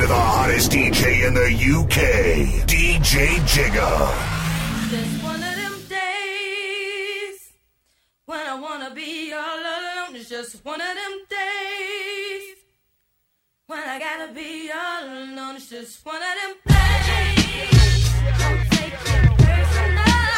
to the hottest DJ in the UK, DJ Jigga. Just one of them days when I wanna be all alone. It's just one of them days when I gotta be all alone. It's just one of them days. Don't take it personal.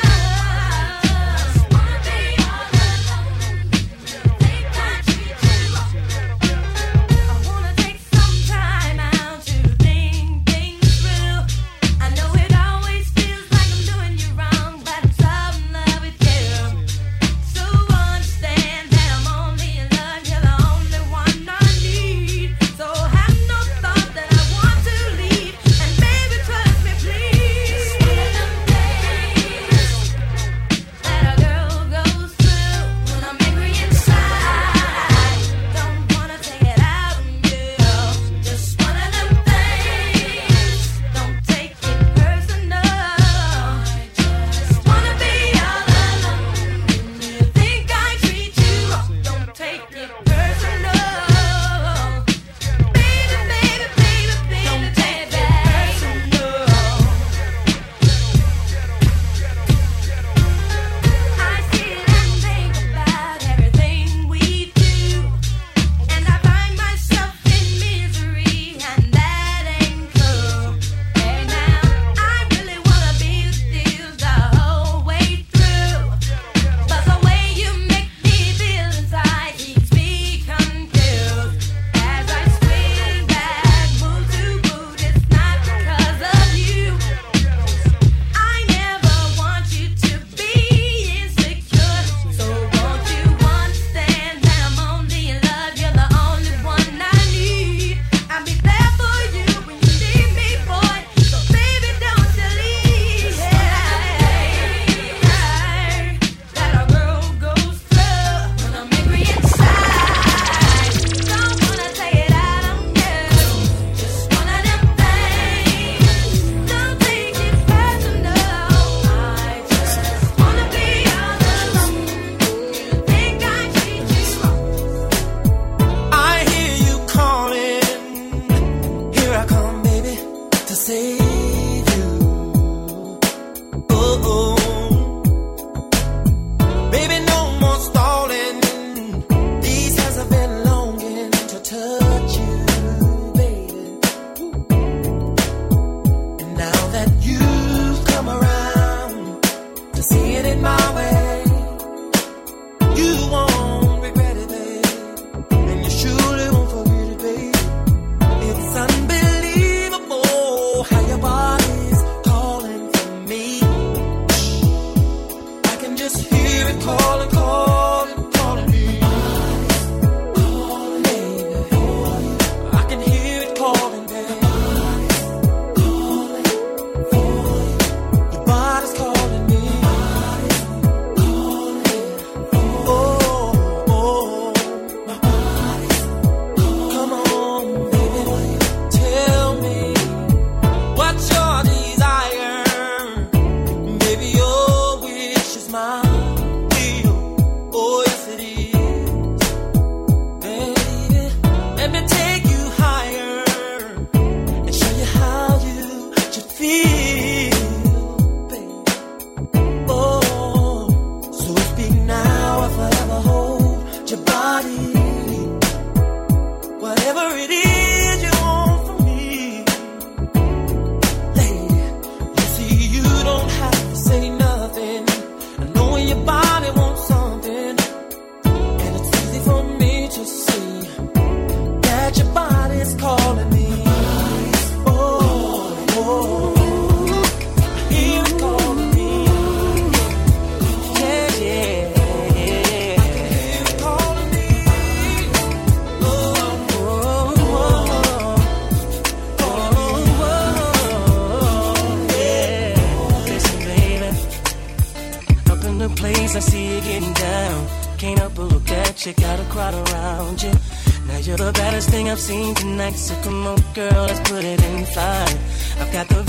I see you getting down. Can't help but look at you, got a crowd around you. Now you're the baddest thing I've seen tonight. So come on, girl, let's put it in flight. I've got the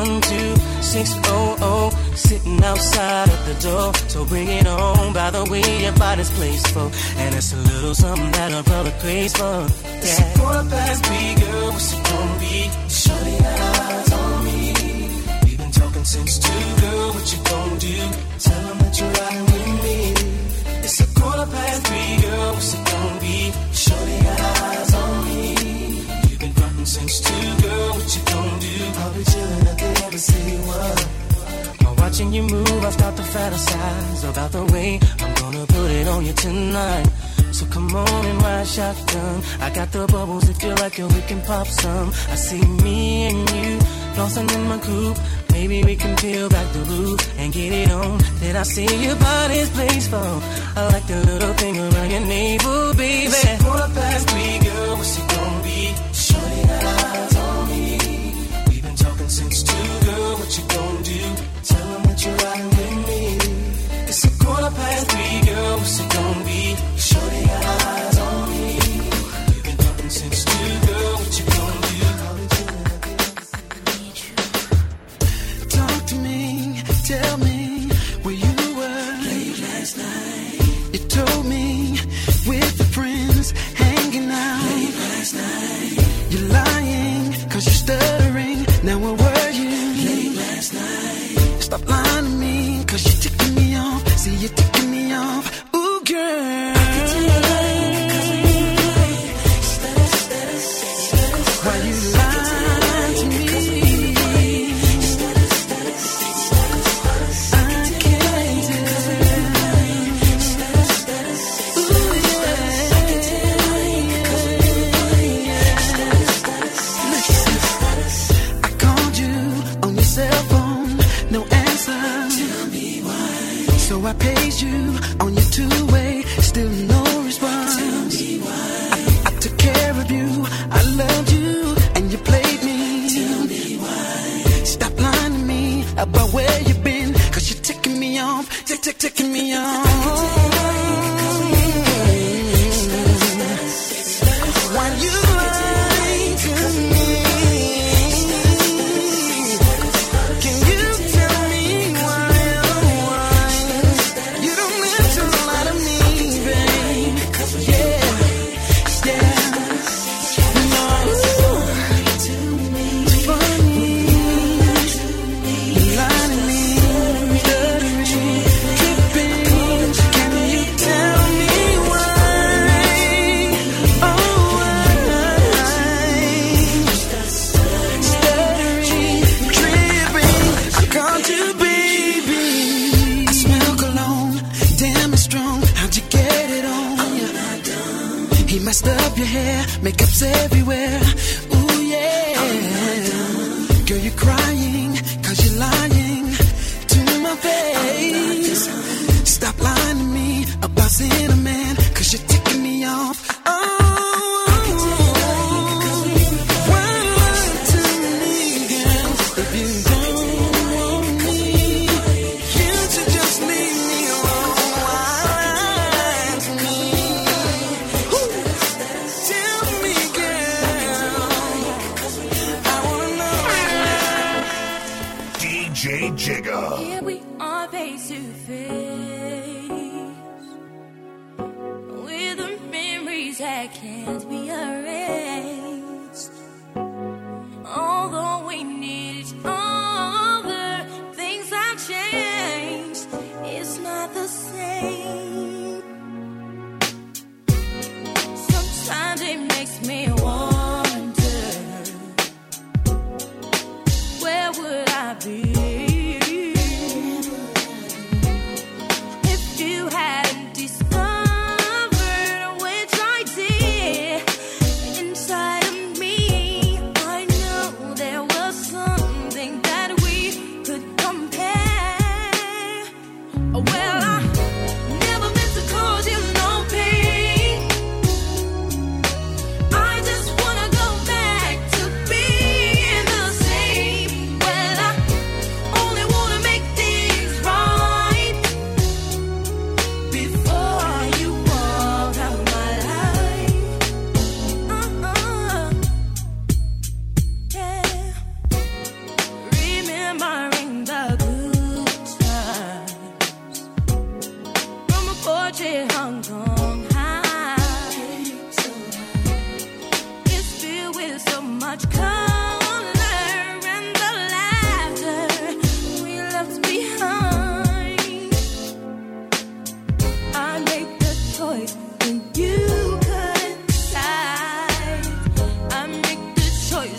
V12600 sitting outside at the door. So bring it on. By the way, your body's placed for, and it's a little something that a brother craves for. Yeah. It's 3:15, girl, what's it gonna be? since two, girl, what you gon' do? I'll be chillin' at the embassy, what? While watching you move, I start to fantasize about the way I'm gonna put it on you tonight. So come on and ride shotgun. I got the bubbles if you like it, we can pop some. I see me and you flossing in my coupe. Maybe we can peel back the roof and get it on. Did I see your body's blissful? I like the little thing around your navel, baby. It's 3:15, girl, what's it gonna be? Shorty got eyes on me. We've been talking since 2, girl, what you gonna do? Tell them that you're riding with me. It's 3:15, girl, what's it gonna be? Shorty got eyes on me. We've been talking since 2, girl, what you gonna do? Talk to me, tell me where you were late last night. You told me with the friends hanging out late last night. You're lying, cause you're stuttering. Now where were you late last night? Stop lying to me, cause you're ticking me off. See, you're ticking me off. Ooh, girl, I can tell you're lying, cause when you play, why you lying to me? I paid you on your two-way, still no response. Tell me why. I took care of you, I loved you, and you played me. Tell me why. Stop lying to me about where you've been, cause you're ticking me off, ticking me off. Why you lying to me? Can you tell me why? Messed up your hair, makeup's everywhere. Ooh, yeah. Girl, you're crying, cause you're lying to my face. Stop lying to me about seeing a man, cause you're ticking me off. Jigga. Here we are face to face with the memories that can't be erased. Although we need each other, things have changed. It's not the same. Sometimes it makes me wonder, where would I be? choice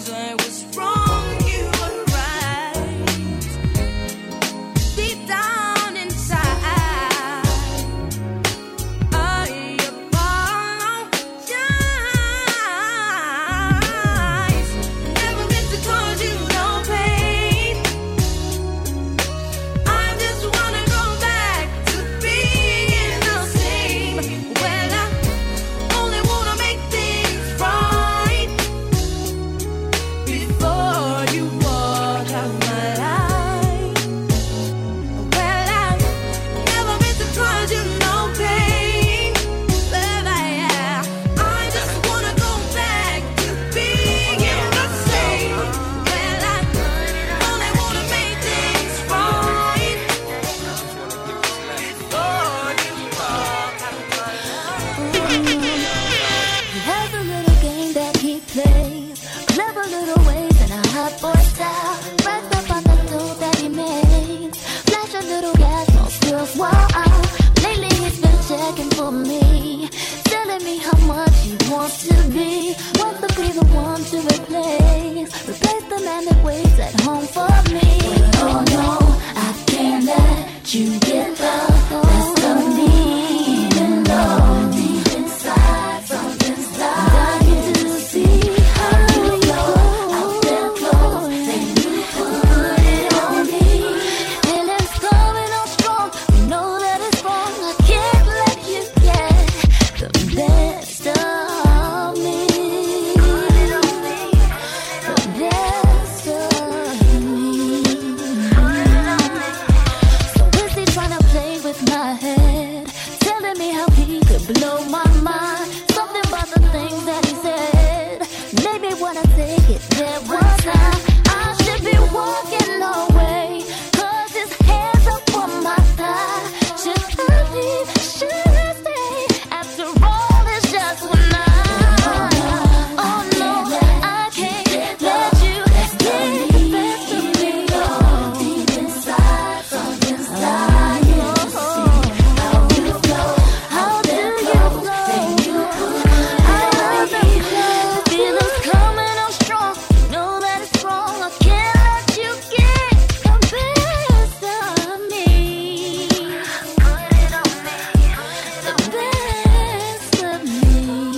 one to replace the man that waits at home for me. Oh no, I can't let you get the best of me. Even though deep inside, something's dying to see how you go out there close, then you put it on me. Feelings coming on strong, you know that it's wrong. I can't let you get the best of me. Put it on me, the best of me. Put it on me. So is he trying to play with my head, telling me how he could blow my mind? Something about the things that he said made me wanna take it there one time. I should be walking away, 'cause his hands up on my thigh. Should I leave? Should I stay? After all, it's just one night. Oh no, I can't let you get the best of me. Deep inside, something's dying to see how you flow. How do you flow? I love the flow. Feelings coming on strong, you know that it's wrong. I can't let you get the best of me. Put it on me, the best of me.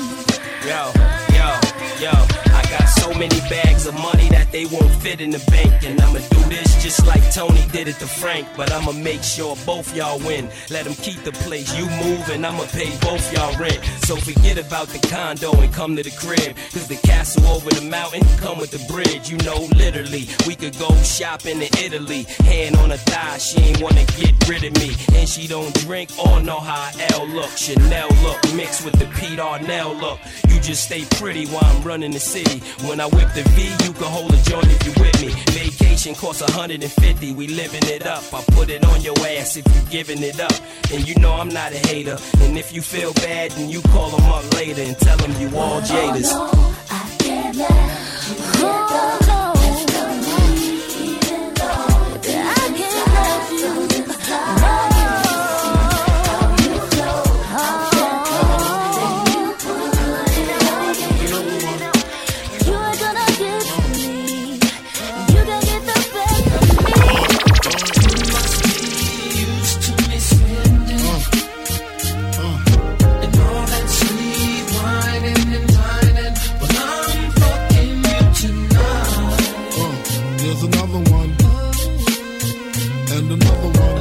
Yo, I got so many bags of money that they won't fit in the bank. And I'ma do this just like Tony did it to Frank. But I'ma make sure both y'all win. Let them keep the place, you move and I'ma pay both y'all rent. So forget about the condo and come to the crib, 'cause the castle over the mountain come with the bridge. You know, literally, we could go shopping in Italy. Hand on her thigh, she ain't wanna get rid of me. And she don't drink or know how L look. Chanel look, mixed with the Pete Arnell look. You just stay pretty while I'm running the city. When I whip the V, you can hold a joint if you with me. Vacation costs $150, we living it up. I put it on your ass if you giving it up. And you know I'm not a hater. And if you feel bad, then you call them up later and tell them you all jaders. Oh no, I can't let you get the best of me. Even though I can't let you get the you ain't gonna get to me. You can get the best of me. You must be used to me spending and all that sweet whining and dining, but I'm fucking you tonight. There's another one, and another one.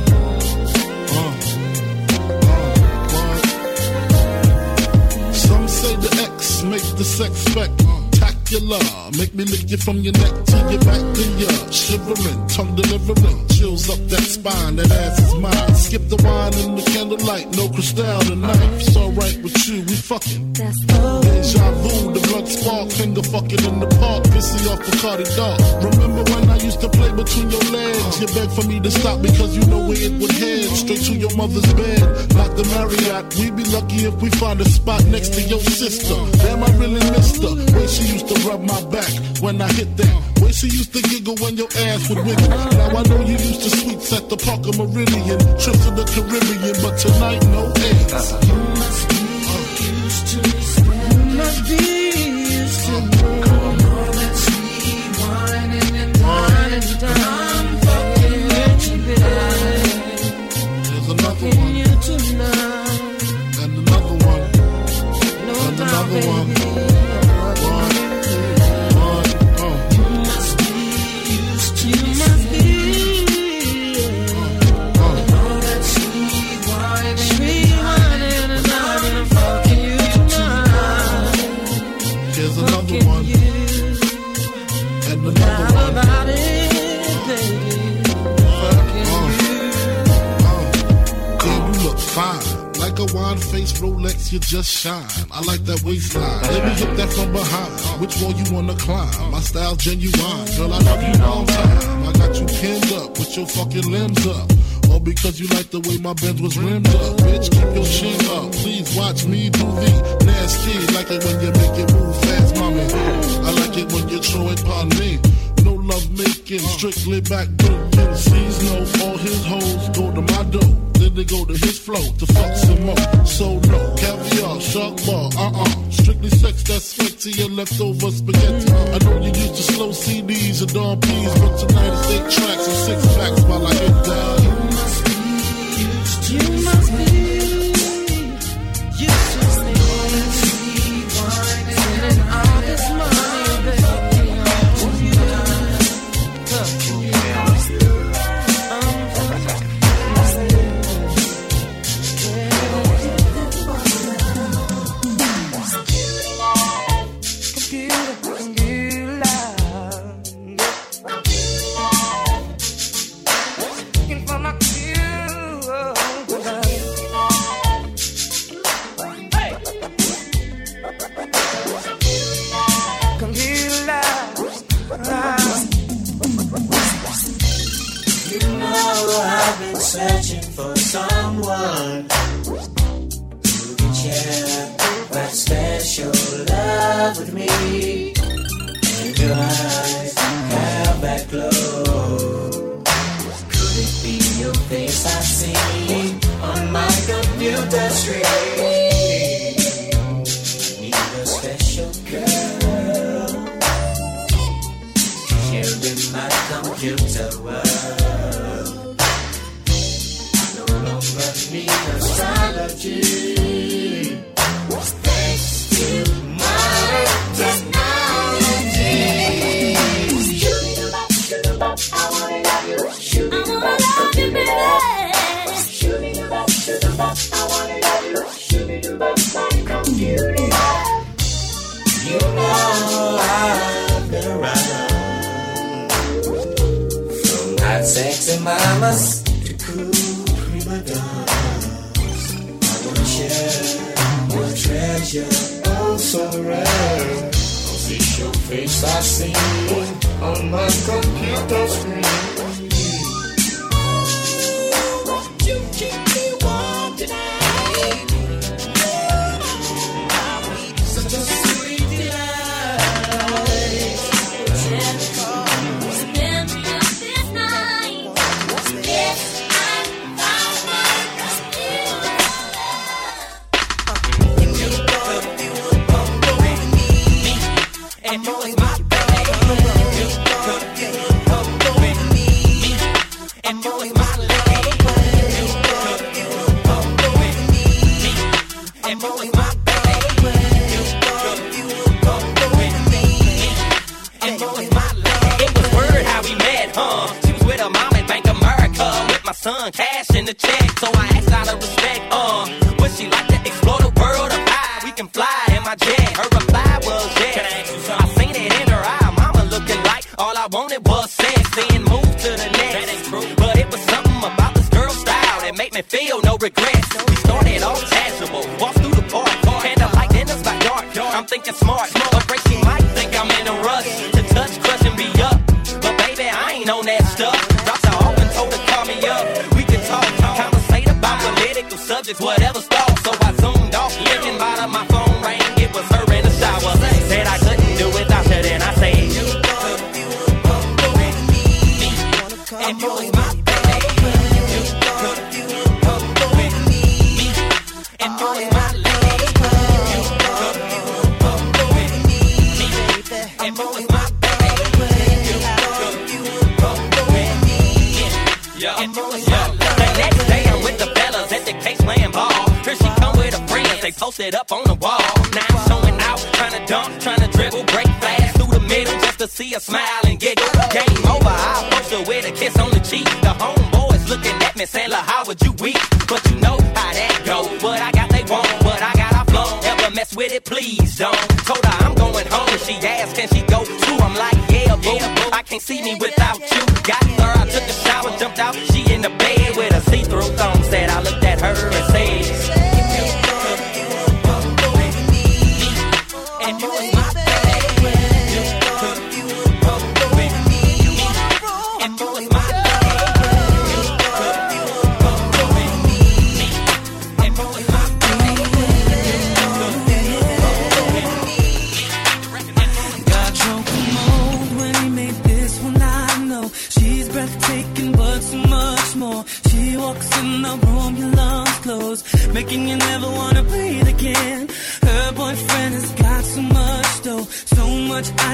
Some say the X make the sex spectacular. Make me lick you from your neck to your back to your shivering, tongue delivering, chills up that spine. That ass is mine. Skip the wine and the candlelight, no crystal tonight. It's alright with you, we fucking. That's Deja vu, the blood spark, finger fucking in the park, pissy off Bacardi Dark. Remember when I used to play between your legs? You begged for me to stop because you know where it would head. Straight to your mother's bed, not the Marriott. We'd be lucky if we find a spot next to your sister. Damn, I really missed her. Way she used to rub my back when I hit that. Way she used to giggle when your ass would wiggle. Now I know you used to sweets at the Parker Meridian, trips to the Caribbean, but tonight no eggs. You must be used to me spending. You must be used to me. All that sweet whining and dining, I'm fucking you tonight. There's another Fucking one, you tonight. and another one, No and doubt, another one. baby. You must be used to me. You must be. All that sweet whining and dining, I'm fucking you tonight. Here's another Fucking one, you. and another How one. about it, baby? Fucking you. Damn, you look fine. Like a wine-faced Rolex, you just shine. I like that waistline. Let me hit that from behind. Which wall you wanna climb? My style genuine. Girl, I love you long time. I got you pinned up with your fucking limbs up. All because you like the way my Benz was rimmed up. Bitch, keep your chin up. Please watch me do the nasty. Like it when you make it move fast, mommy. I like it when you throw it on me. No love making, strictly back breaking. Sees no, all his hoes go to my dough. Then they go to his flow to fuck some more. So no, caviar, shark bar, strictly sex that's fed to your leftover spaghetti. I know you used to slow CDs and Dawn P's, but tonight it's 8 tracks and 6 packs while I get down. You must be used to spending all this money, baby. Searching for someone who can share that special love with me. And your eyes have that glow. Could it be your face I see on my computer screen? Need a special girl sharing my computer world. Need astrology. Thanks to modern technology. Shoot-a-bop, I wanna love you. Shoot-a-bop, baby. Shoot-a-bop, I wanna love you. Shoot-a-bop, my computer. You know I've been around from hot sexy mamas to cool prima donnas. Your treasure, oh so rare. Cause it's your face I see on my computer screen. Won't you keep me warm tonight? Such a sweet delight. Spend this night. Yes, I'm and you was my baby. You with me, and you was my lady. You with me, and you was my baby. You with me, and you was my lady. It was word how we met, huh? She was with her mom at Bank America, with my son cash in the check. So I asked out of respect, would she like to explore the world of high? We can fly in my jet. Her reply was yes. I seen it in her eye, mama looking like all I wanted was sex. Then move to the next. But it was something about this girl's style that made me feel no regrets. We started off casual, walked through the park, candlelight dinners by dark. I'm thinking smart, but she might think I'm in a rush to touch, crush, and be up. But baby, I ain't on that stuff. Dropped her off and told her call me up. We can talk, conversate about political subjects, whatever's thought. So I zoomed off, looking bottom, my phone rang. It was her in the shower. Said I couldn't do without her, then I said, and you was my baby. You with me, and you was my lady. You with me, and you was my baby. You with me, and you was my lady. The next day I'm with the fellas at the K-Slam ball. Here she come with her friends, they posted up on the wall. Now I'm showing out, trying to dunk, trying to dribble, break fast through the middle just to see her smile and giggle. Game over, I approached her with a kiss on the cheek. The homeboys looking at me saying, "Look, how would you weep?" But you know how that goes. What I got, they want. What I got, I flown. Ever mess with it, please don't. Told her I'm going home. She asked, can she go too? I'm like, yeah, boo. I can't see me without you. Got her, I took a shower, jumped out. She in the bed with a see-through thong. Said I looked at her and said, and you was my baby. You with me, and you was my lady. You with me, and you was my baby. God drove the mold when he made this one, I know. She's breathtaking, but so much more. She walks in the room, your lungs close, making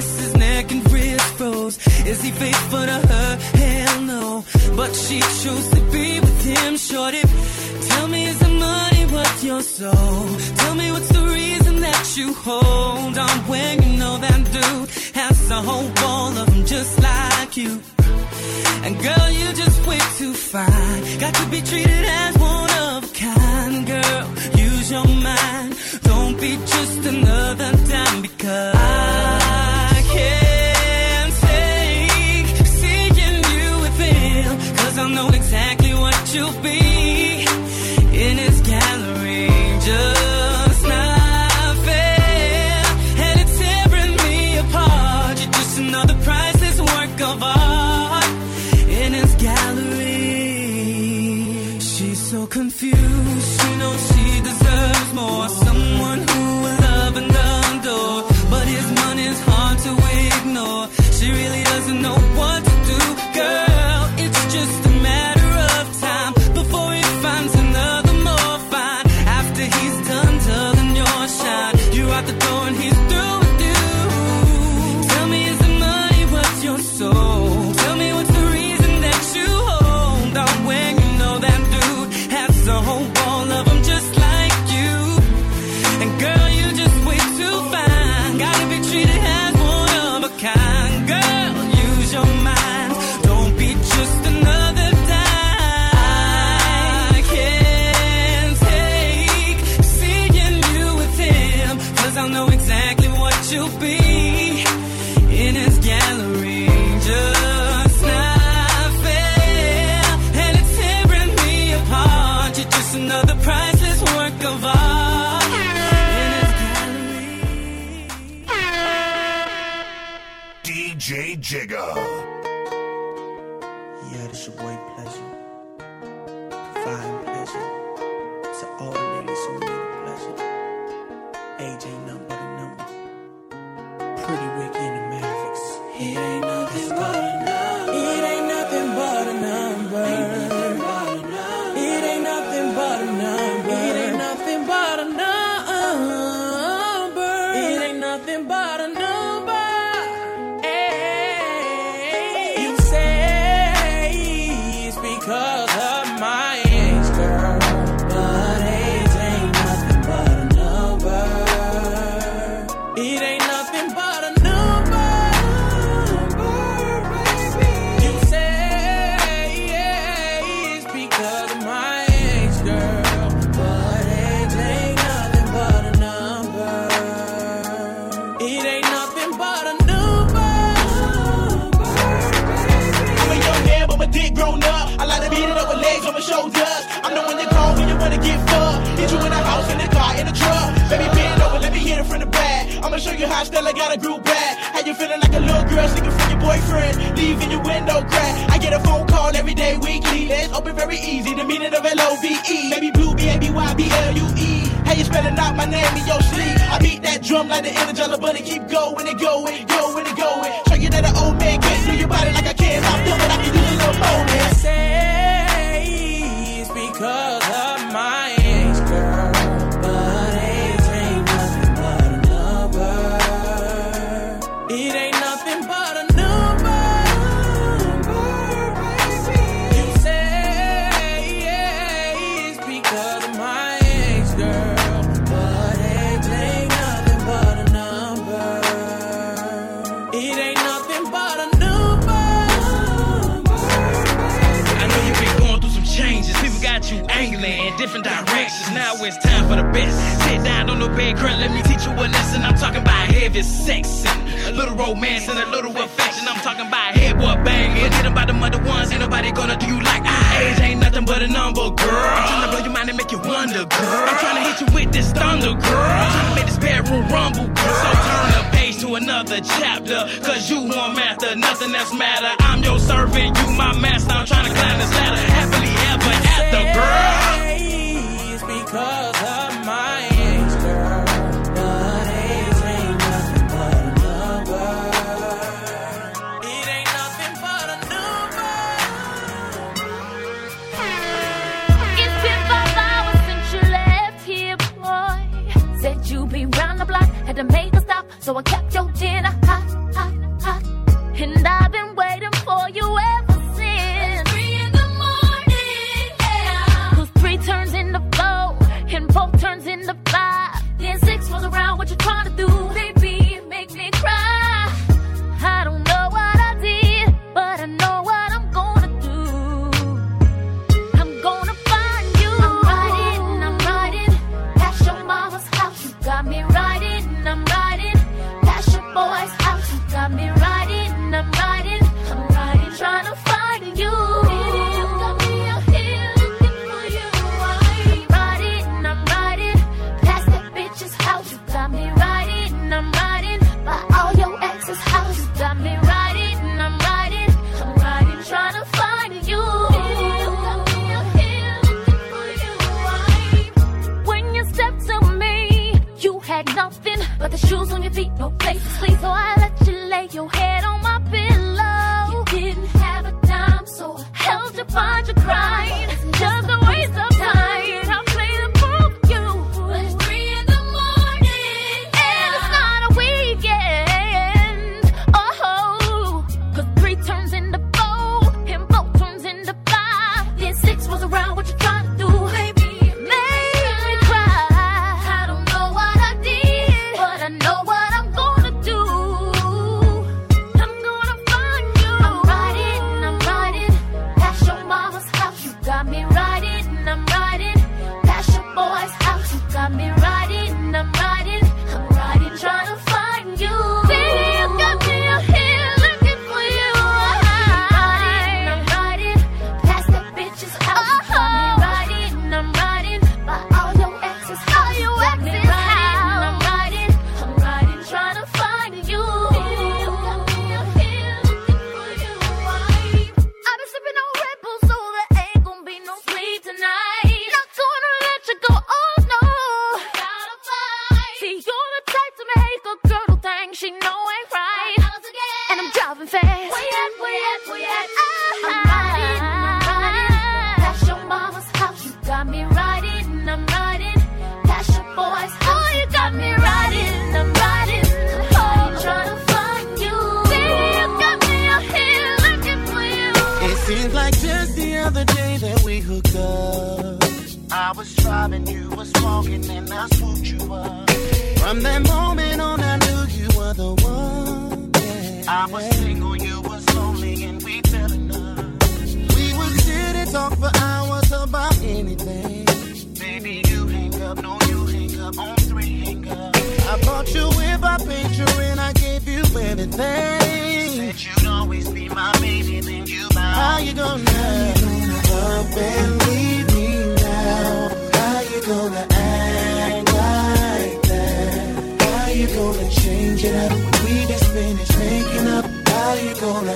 his neck and wrist froze. Is he faithful to her? Hell no. But she chose to be with him, shorty. Tell me, is the money worth your soul? Tell me what's the reason that you hold on when you know that dude has a whole wall of them just like you. And girl, you're just way too fine. Got to be treated as one of a kind. Girl, use your mind. Don't be just another dime, because I can't take seeing you with him. Cause I know exactly what you'll be in his gallery. Just not fair, and it's tearing me apart. You're just another priceless work of art in his gallery. She's so confused. She knows she deserves more. Someone who will love and adore. But his money's hard to ignore. She really doesn't know what to do. Girl, it's just a matter of time before he finds another more fine. After he's done telling your shine, you're out the door and he's through with you. Tell me, is the money worth your soul? Tell me what's the reason that you hold on when you know that dude has a whole wall of them just like you. And girl, you're just way too fine. Gotta be treated as one of a kind. Girl, use your mind. Don't be just another dime. I can't take seeing you with him. Cause I know exactly what you'll be in his gallery. Just not fair, and it's tearing me apart. You're just another priceless work of art in his gallery. DJ Jigga. Yeah, this your boy Pleasure. Providing pleasure to all the ladies who need pleasure. Age ain't nothing but a number. Pretty Ricky and the Mavericks. It ain't nothing but a number. It ain't nothing but a number. It ain't nothing but a number. It ain't nothing but a number. It ain't nothing but a number. You say it's because of my age, girl, but age ain't nothing but a number. It ain't nothing but a number, baby. You say it's because of my age, girl, but age ain't nothing but a number. It ain't nothing but a number, baby. I'm a young man, but my dick grown up. I like to beat it up with legs on my shoulders. I'm the one you call when you wanna get fucked. Hit you in the house, in the car, in the truck. Baby, bend over, let me hit it from the back. I'ma show you how still I got a group back. How you feeling like a little girl sneaking from your boyfriend, leaving your window crack. I get a phone call every day, weekly. Let's open very easy, the meaning of L-O-V-E. Baby blue, B-A-B-Y-B-L-U-E. How you spelling out my name in your sleep? I beat that drum like the energy of bunny. Keep going and going, going and going. Show you that an old man can't do your body like I can. I'm done, but I can use a little more, man. Say it's because of my age, girl, but age ain't nothing but a number. It ain't nothing but a number, baby. You say it's because of my age, girl, but age ain't nothing but a number. It ain't nothing but a number, I know you've been going through some changes. People got you angling in different directions. Now it's time for the best. Sit down on the bed, girl, let me teach you a lesson. I'm talking about heavy sex and a little romance and a little affection. I'm talking about head boy banging. Hit 'em by the mother ones. Ain't nobody gonna do you like age ain't nothing but a number, girl. I'm trying to blow your mind and make you wonder, girl. I'm trying to hit you with this thunder, girl. I'm trying to make this bedroom rumble, girl. So turn the page to another chapter, cause you want master, nothing else matter. I'm your servant, you my master. I'm trying to climb this ladder, happily ever after, girl. it's because of my age, girl, but age ain't nothing but a number. It ain't nothing but a number. It's been 5 hours since you left here, boy. Said you'd be round the block, had to make a stop, so I kept your dinner hot, hot. moving fast. Where you at? I'm riding. Past your mama's house, you got me riding. I'm riding. Past your boy's house, you got me riding. I'm riding. I'm trying to find you. Baby, you got me out here looking for you. It seems like just the other day that we hooked up. I was driving, you was walking, and I swooped you up. From that moment on, I knew you were the one. Yeah. I was single, you was lonely, and we fell in love. We would sit and talk for hours about anything. Baby, you hang up, no, you hang up on 3 hang up. I bought you with my picture, and I gave you everything. Said you'd always be my baby, then you bounced. How you gonna up and leave me now? How you gonna act like that? How you gonna change it up? We just finished making up. How you gonna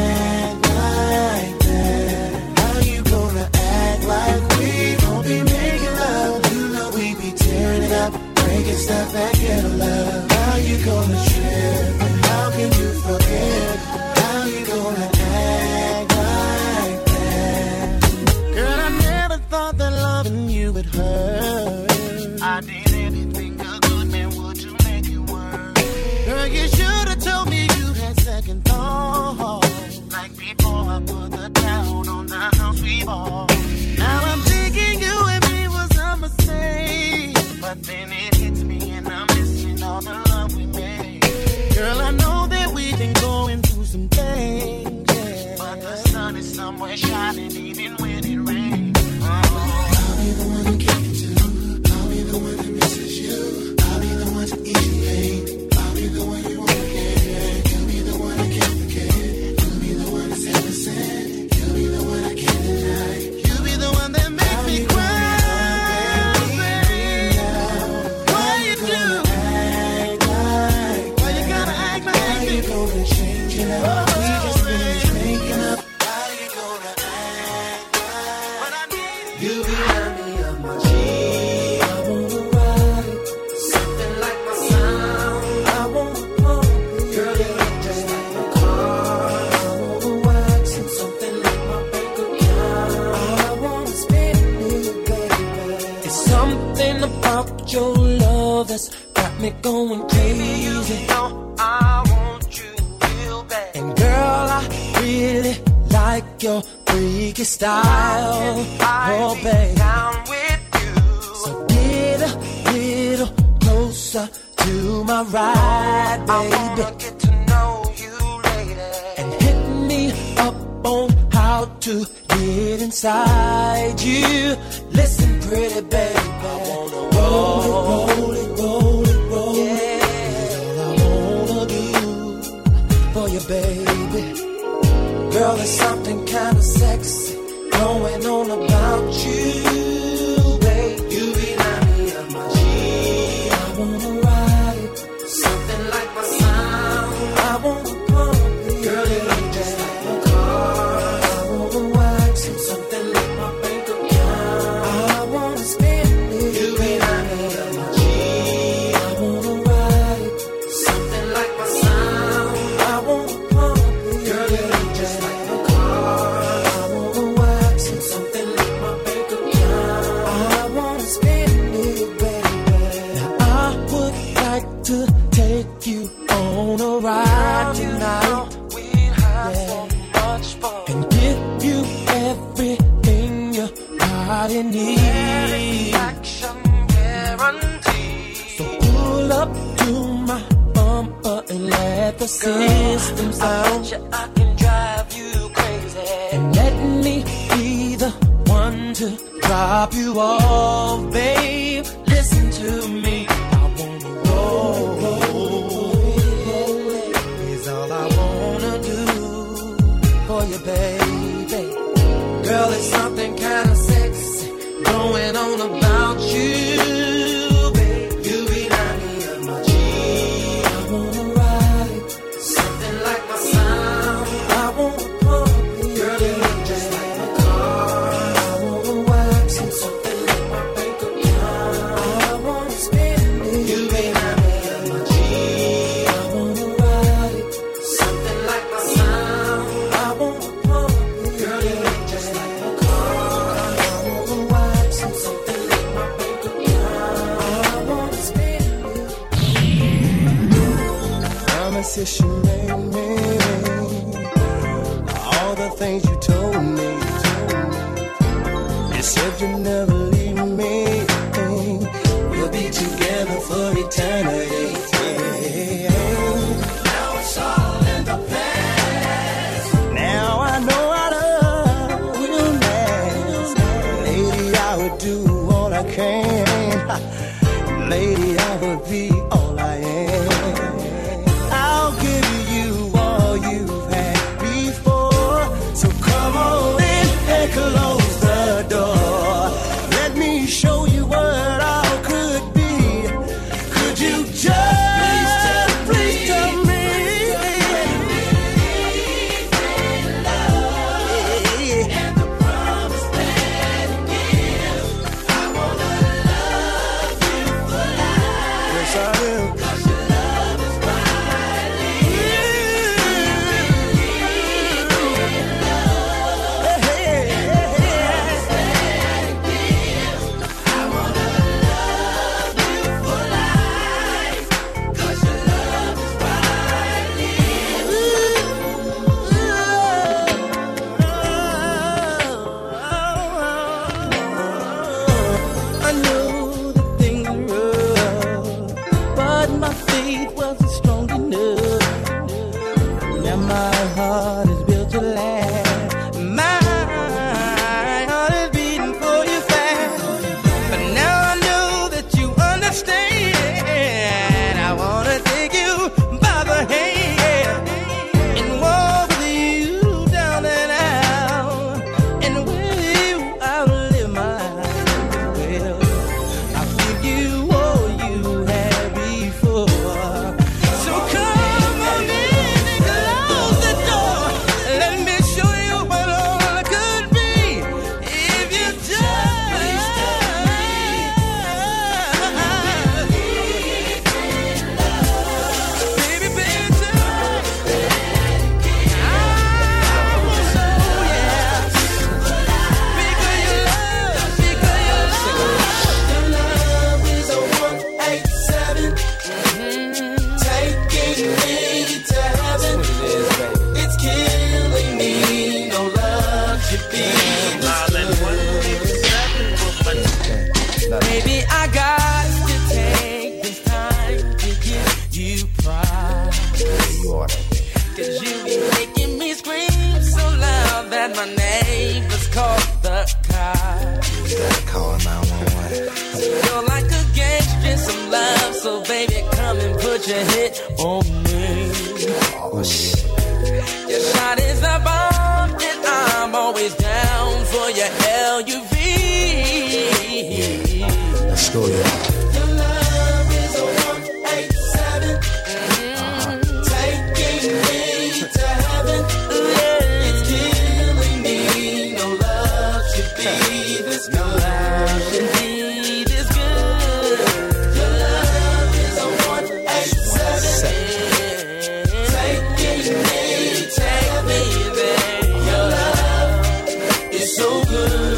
act like that? How you gonna act like we gon' be making love? You know we be tearing it up, breaking stuff that get love. How you gonna trip? And how can you forget? How you gonna act like that? Girl, I never thought that loving you would hurt. I did everything a good man would to make it work. Girl, you should've told me you had second thoughts. Like before I put the down on the house we bought. Now I'm thinking you and me was a mistake. But then it hits me and I'm missing all the love we made. Girl, I know that we've been going through some things, yeah. But the sun is somewhere shining even when it rains. I'll be the one to get into. I'll be the one that misses you. I'll be the one to ease your pain. I'll be the one you wanna get. You'll be the one I can't forget. You'll be the one that's ever said. You'll be the one I can't deny. You'll be the one that makes me cry. Why you do? Why you gotta act like How you gonna change it up? We just finished making up. How you gonna act like what I need? You remind me of my G. I wanna ride something like my sound. I wanna pump it. Girl, you look just like my car. I wanna wax and something like my bank account. I wanna spend it, baby. It's something about your love that's got me going crazy. You know I want you real bad. And girl, I really like your freaky style. Oh, babe. Down with you. So get a little closer to my ride, I wanna baby. get to know you, lady. And hit me up on how to get inside you. Listen, pretty baby, I wanna roll it. Yeah, all I wanna do for you, baby. Girl, there's something kinda sexy going on about you, babe. You remind me of my G. I wanna ride it, Something like my sound. I wanna pump it. Girl, you look just like my car. I wanna wax it, Something like my bank account. I wanna spend it. You remind me of my G. I wanna ride it, Something like my sound. I wanna pump it. Girl, you look just like my car. I wanna wax it, Something like my bank account. I wanna spend it, baby. Now I would like to take you on a ride tonight. We'd have so much fun. And give you everything your body needs. Action guaranteed. So pull up to my bumper and let the system sound. I can drive you crazy. And let me be the one to drop you off, babe. Listen to me. I wanna roll is all I wanna do for you, baby. Girl, there's something kinda sexy going on about you, babe. You remind me of my G. I wanna ride it, Something like my sound. I wanna pump it. Girl, you look just like my car. I wanna wax it, Something like my bank account. I wanna spend it. You remind me of my G. I wanna ride it, Something like my sound. you never leave me. We'll be together for eternity. Now it's all in the past. Now I know our love will last. Lady, I would do all I can. Lady, I would be all I am. I'll give you all you've had before. So come on in and close the door. Let me show you what all could be. Could you just please tell me? And the promise that you give, I wanna love you for life. Yes, I will. 'Cause your love is right. I wanna love you for life. 'Cause your love is I know that things were rough, but my faith wasn't strong enough. Now my heart is built to last. My heart is beating for you fast. But now I know that you understand. I wanna take you by the hand and walk with you down and out. And with you I'll live my life well. I'll give you all you had before. So come on in and close the door. Let me show you what all it could be. If you just baby, baby, I will show you. Because your love, your love is a 187. Taking me to heaven. It's killing me. No love should be Baby, I got to take this time to give you pride. 'Cause you be making me scream so loud that my neighbors call the cops. Call 911. You're like a gangster in some love, so baby, come and put your hit on me. Oh, shit. Your shot is a bomb, and I'm always down for your LUV. Let's go, y'all. Your love is a 187. Taking me to heaven. It's killing me. No love should be this good. No love should be this good. Your love is a 187. Taking me to heaven. Your love is so good.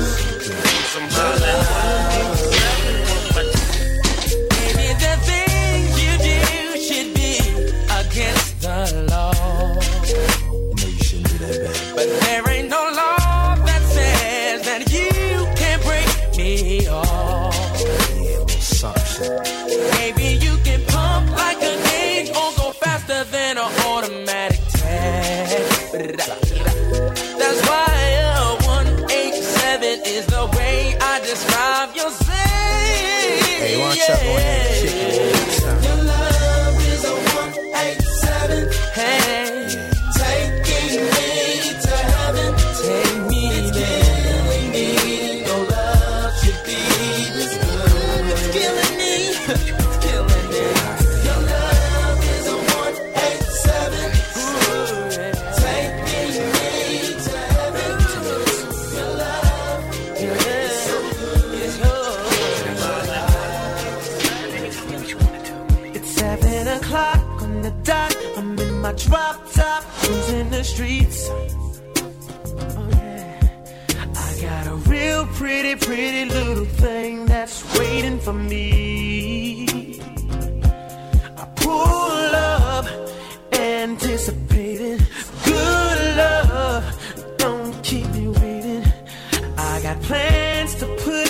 Maybe the things you do should be against the law. You know you shouldn't do that, baby. But there ain't no law that says that you can break me off. Yeah, well, some shit. Maybe you can pump like a gauge or go faster than an automatic tag. That's why a 187 is the way I describe your say. Hey, why don't y'all go in there and kick it one more time? Your love is a 187. Hey, taking me to heaven. Take me there. Killing me. No love should be this good. It's killing me. It's killing me. Your love is a 187. Taking me to heaven. Your love is so good. It's yours. It's 7 o'clock on the dot. I'm in my drop top, cruising the streets. Oh yeah, I got a real pretty little thing that's waiting for me. I pull up, anticipating good love. Don't keep me waiting. I got plans to put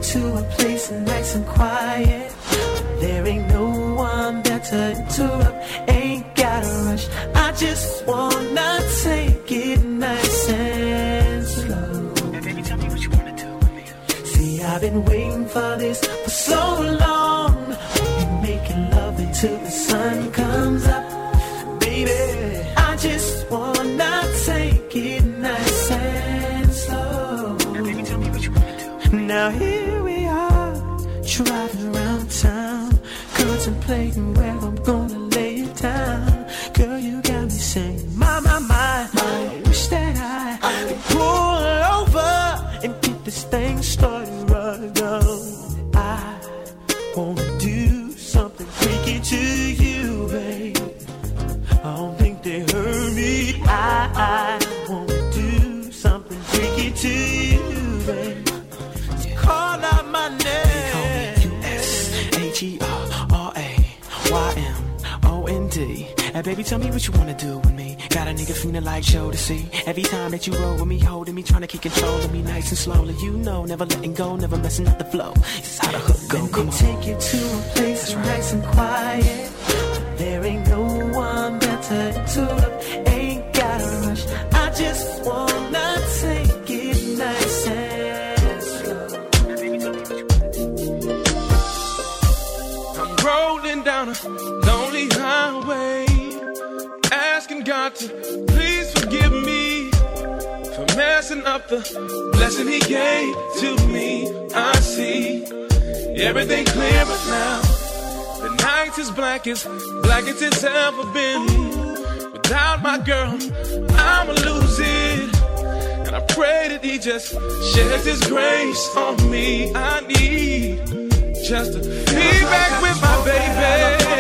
to a place nice and quiet. There ain't no one there to interrupt. Ain't gotta rush. I just wanna take it nice and slow. Now, baby, tell me what you wanna do with me. See, I've been waiting for this for so long. We'll be making love until the sun comes up. Baby, I just wanna take it nice and slow. Now, baby, tell me what you wanna do. Now here we are, driving around town, contemplating where I'm gonna lay it down. Girl, you got me saying, my, I wish that I could pull over and get this thing started right on. I wanna do something freaky to you, babe. I don't think they heard me. I wanna do something freaky to you, babe. So call out my name. USHERRAYMOND. Hey, baby, tell me what you wanna do with me. Got a nigga feeling like show to see. Every time that you roll with me, holding me, trying to keep control of me nice and slowly. You know, never letting go, never messing up the flow. This is how the hook go. Come on. Take you to a place that's nice and quiet. There ain't no one better to look. Ain't gotta rush. I just wanna take it nice and slow. I'm rolling down a lonely highway, asking God to please forgive me for messing up the blessing He gave to me. I see everything clearer now. The night is black as it's ever been. Without my girl, I'ma lose it. And I pray that He just sheds His grace on me. I need just to be back with my baby.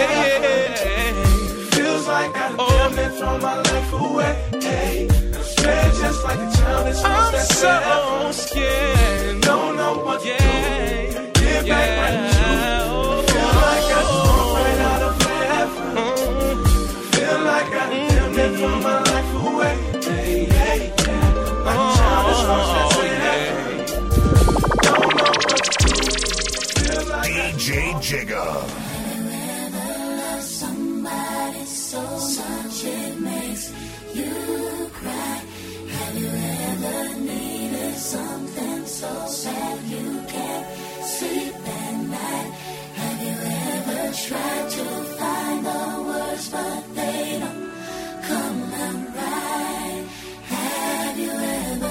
Feels like I done throw my life away. I'm scared just like a child that's I'm so scared. Don't know what to do. Get back right to you. Feel like I just broke right out of forever. Feel like I done throw my life away. Like a child that's lost that's don't know what to do. Feel like DJ Jigga. Somebody so much it makes you cry. Have you ever needed something so sad you can't sleep at night? Have you ever tried to find the words but they don't come out right? Have you ever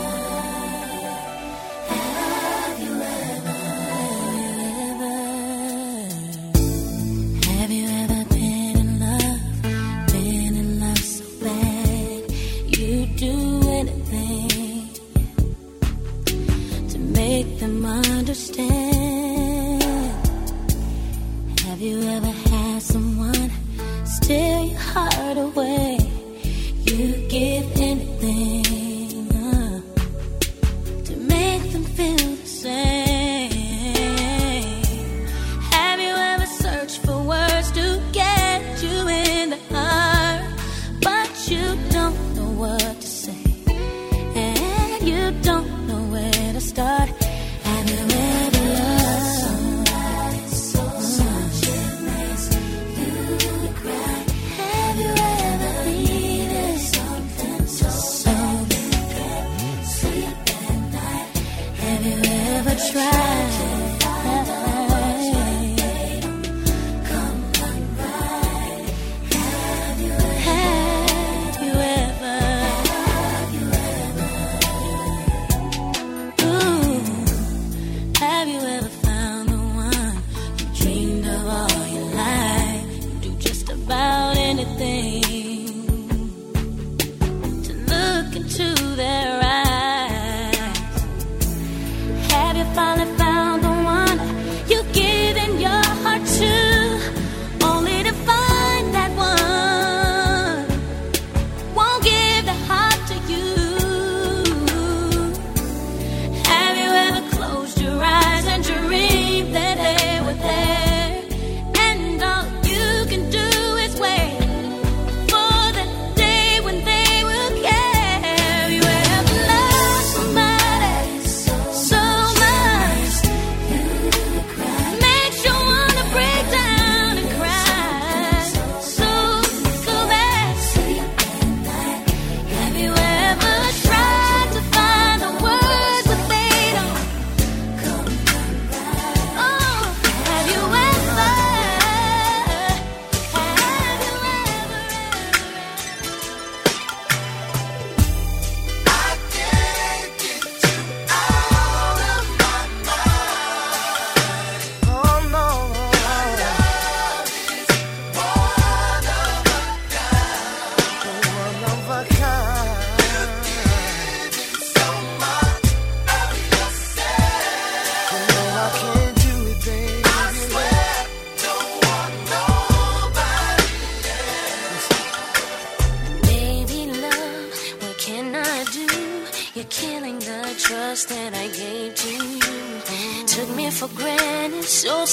been in love so bad you'd do anything to make them understand? Have you ever had someone steal your heart away? You'd give anything to make them feel the same. Have you ever searched for words to get you in the heart, but you don't know what to say, and you don't know where to start? Have you ever loved somebody so much it makes you cry? Have you ever needed something so you can't sleep at night? Have you ever tried?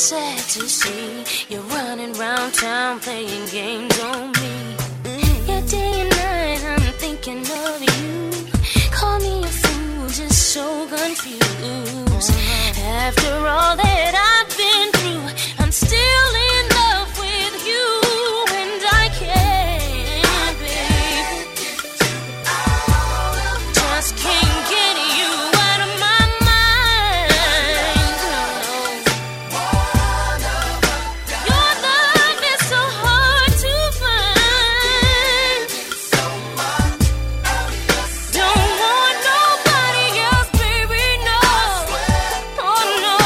sad to see you're running round town playing games on me. Yeah, day and night I'm thinking of you. Call me a fool, just so confused. After all that I've been through, I'm still in love with you, and I can't, baby. Just can't get you out of my mind. Your love is so hard to find. Don't want nobody else, baby, no. Oh no.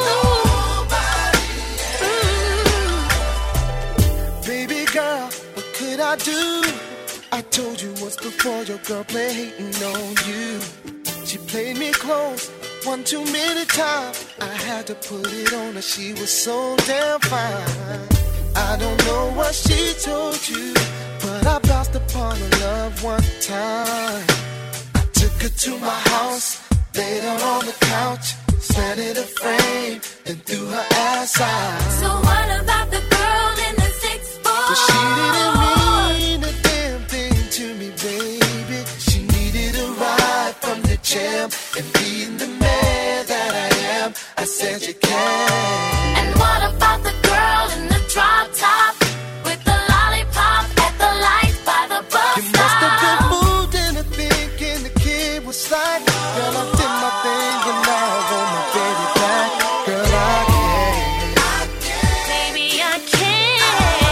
Baby girl, what could I do? I told you once before your girl played hating on you. She played me close one too many times. I had to put it on her, she was so damn fine. I don't know what she told you, but I bounced upon her love one time. I took her to my house, laid her on the couch, slanted her frame, then threw her ass out. So what about the girl in the 6'4"? But she didn't mean a damn thing to me, baby. She needed a ride from the jam, and being the man that I am, I said you can. And what about the girl in the drop top with the lollipop at the light by the bus You must have been stop? moved into thinking the kid was like, girl, I did my thing and now I want my baby back. Girl, I can't. Baby, I can't.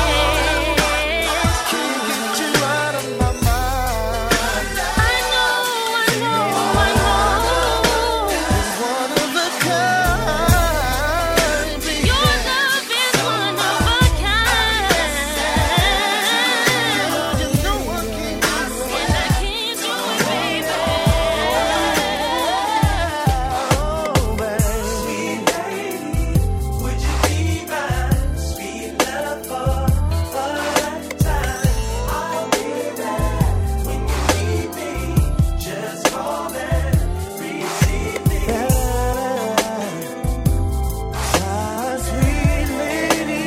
Can't get you out of my mind. I know. It's one of a kind, baby. Your love is one of a kind. You know I can't do it. And I can't do it, baby. Oh, baby. Would you be mine? Sweet love for a lifetime. I'll be there when you need me. Just call and receive me. Ah, sweet lady,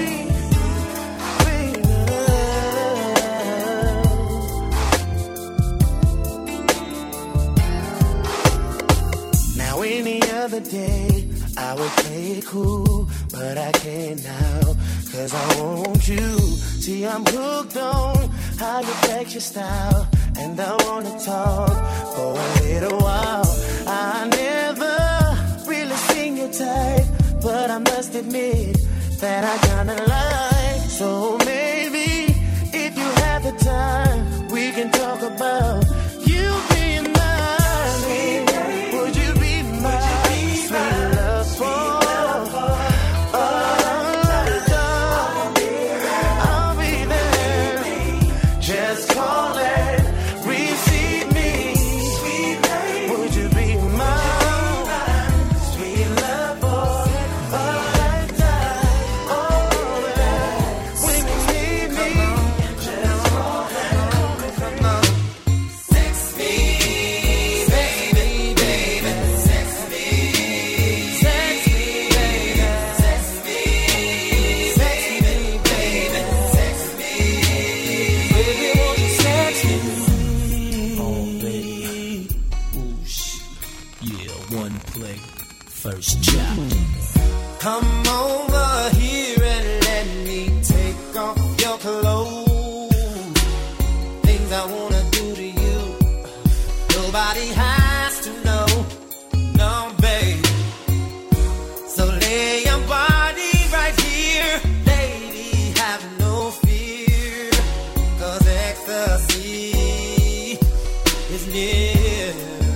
Now any other day I would play it cool, but I can't now, 'cause I want you. See, I'm hooked on how you flex your style, and I wanna talk for a little while. I never really seen your type, but I must admit that I kinda like. So maybe if you have the time, we can talk about you being mine. Would you be mine? Sweet love for a lifetime. I'll be there. Just call and receive me. Would you be mine? Sweet love for a lifetime. Oh, yeah. When you need me, just call and come on. Sex me, baby, baby. Sex me, sex me, baby. Sex me, baby, baby. Sex me, baby, won't you sex me? Oh, baby. Ooh, yeah, one play, first chapter. Come over here and let me take off your clothes. Things I wanna do to you, nobody has to know. No, baby. So lay your body right here, lady, have no fear, 'cause ecstasy is near.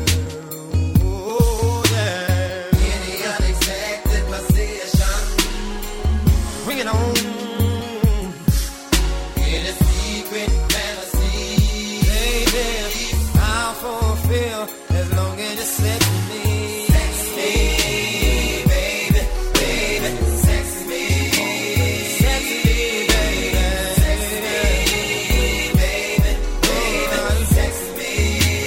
Oh, yeah. Any unexpected position, bring it on. In a secret fantasy, baby, I'll fulfill as long as you sex me. Sex me, baby, baby. Sex me, sex me, baby. Sex me, baby, baby. Sex me,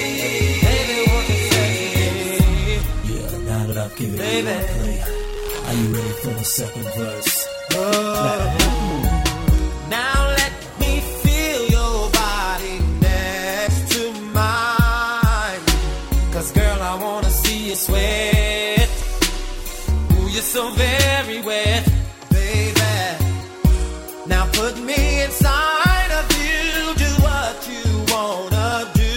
baby, won't you sex me? Yeah, now that I've given you a play, I Are you ready for the second verse? Now let me feel your body next to mine. 'Cause girl, I wanna see you sweat. Ooh, you're so very wet, baby. Now put me inside of you, do what you wanna do.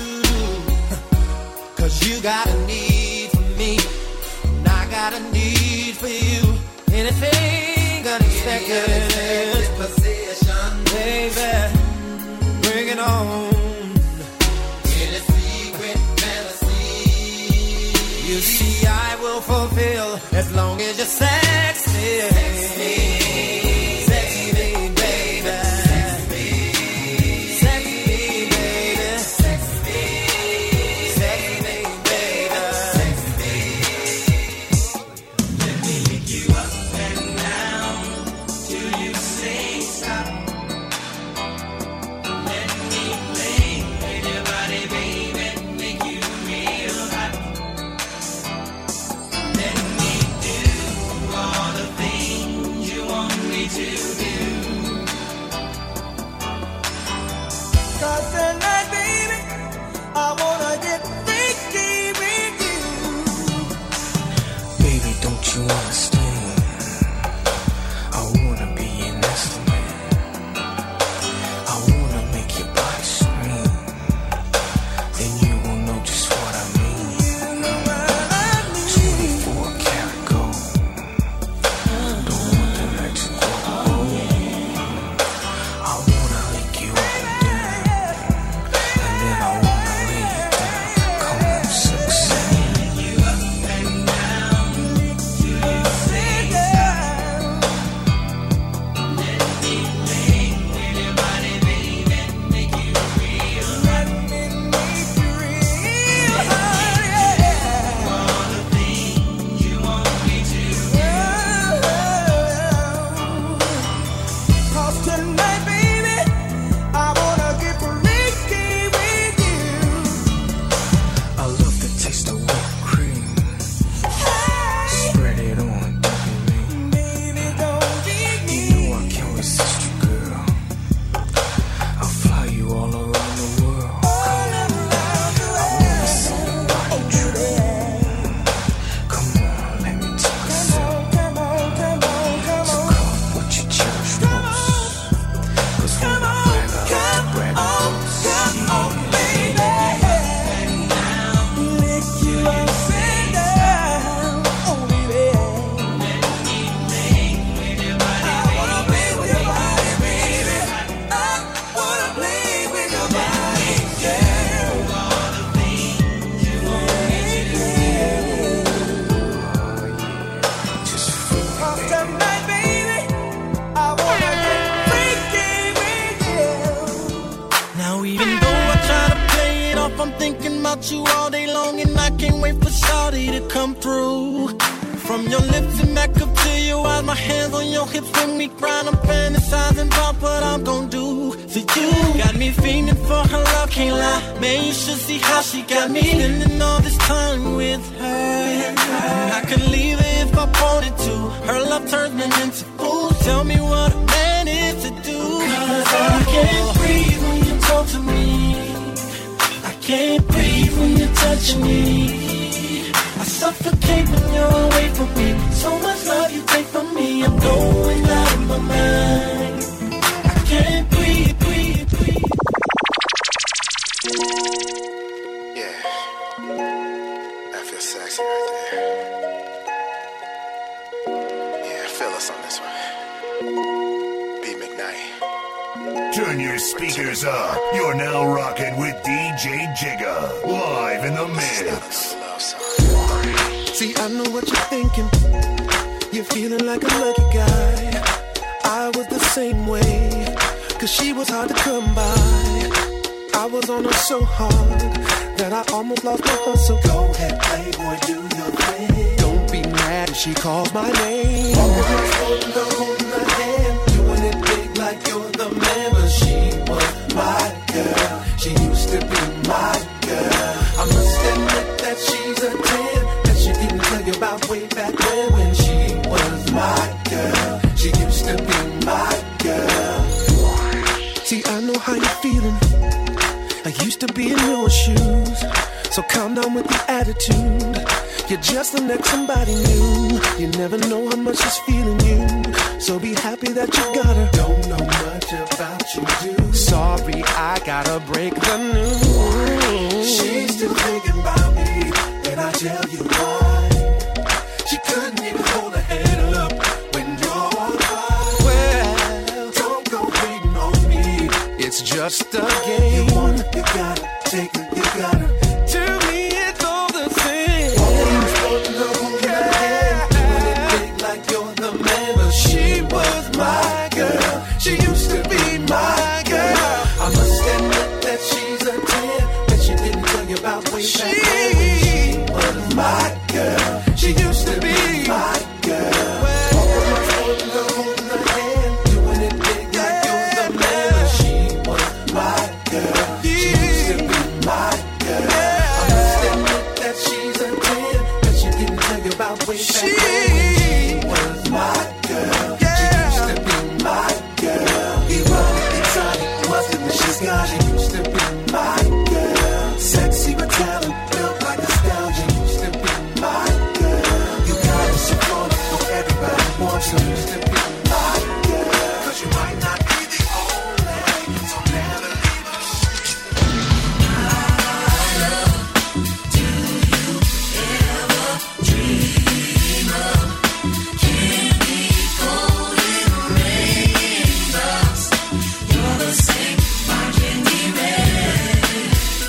'Cause you got a need for me, and I got a need for you. Anything unexpected position, baby, bring it on. In a secret fantasy, you see I will fulfill as long as you're sexy. Sexy me, baby. Sexy me, baby. Sexy me, baby. Let me pick you up and down till you say stop. Let me play with your body, baby, make you real hot. Let me do all the things you want me to do. 'Cause tonight, baby, I wanna get freaky with you. Baby, don't you understand? I wanna be an instrument. I wanna make your body scream. Then you will know just what I mean. 24 karat gold. Don't want the night to go cold. I wanna lick you up and down, and then I wanna lay you down. Come on, sexy. You up and down till you say down. Let me play with your body, baby, make you real. Let me make you real. All the things you want me to do. 'Cause tonight, baby, I wanna get freaky with you. I love the taste of whipped cream. Spread it on, Baby, don't leave me. you know I can't resist you, girl. I'll fly you all around the world. I wanna see your body drip. Come on, let me take a sip. Come on. So come what you cherish most. 'Cause when I brag, I like to brag the most. Baby. Lick you up and down. Oh, baby. Let me play with your body. I wanna play with your body, baby. I wanna play with your body, girl. All the things you want me to Just feel me, 'Cause baby. tonight, baby, I wanna get freaky with you. Now even though I try to play it off, I'm thinking about you all day long, and I can't wait for Shawty to come through. From your lips and back up to your eyes, my hands on your hips when we grind. I'm fantasizing about what I'm gon' do. So you got me feeling for her love, can't lie. Man, you should see how she got me spending all this time with her. And I could leave her if I wanted to. Her love turns me into fool. Tell me what a man is to do. 'Cause I can't breathe when you talk to me. I can't breathe when you touch me. I suffocate when you're away from me. So much love you take from me, I'm going out of my mind. I can't breathe. Yeah. That feels sexy right there. Yeah, feel us on this one. B. McKnight. Turn your speakers up. You're now rocking with DJ Jigga. Live in the mix. Love song. See, I know what you're thinking. You're feeling like a lucky guy. I was the same way, 'cause she was hard to come by. I was on her so hard that I almost lost my hustle. Go ahead, playboy, do your thing. Don't be mad if she calls my name. Holding her hand, doing it big like you're the man. But she was my girl. She used to be my girl. I must admit that she's a 10 that she didn't tell you about way back when she to be in your shoes. So calm down with the attitude. You're just the next somebody new. You never know how much she's feeling you. So be happy that you got her. Don't know much about you, do. Sorry, I gotta break the news. She's still thinking about me, and I tell you why. She couldn't even hold her head up when you're high. Well, don't go waiting on me. It's just a game. You want it, you gotta take it, you gotta. To me, it's all the same. Always holding her hand, doing it big like you're the man. But she was my girl. She used to be my girl. I must admit that she's a 10, but she didn't tell you about way back when. She was my girl. She used to be my girl. Always holding her hand, doing it big like you're the man. But she was my girl. She used to be my girl. I must admit that she's a 10, but she didn't tell you about way back when. She was my girl. She used to be my girl. Erotic, exotic, mustard when she's got. She used to be my girl. Sexy but talent, built like a stallion. Used to be my girl. You got it so far, everybody wants you. Used to be my girl. 'Cause you might not be the only, so never leave us. Do you ever dream of candy golden raindrops? You're the same, my candy red.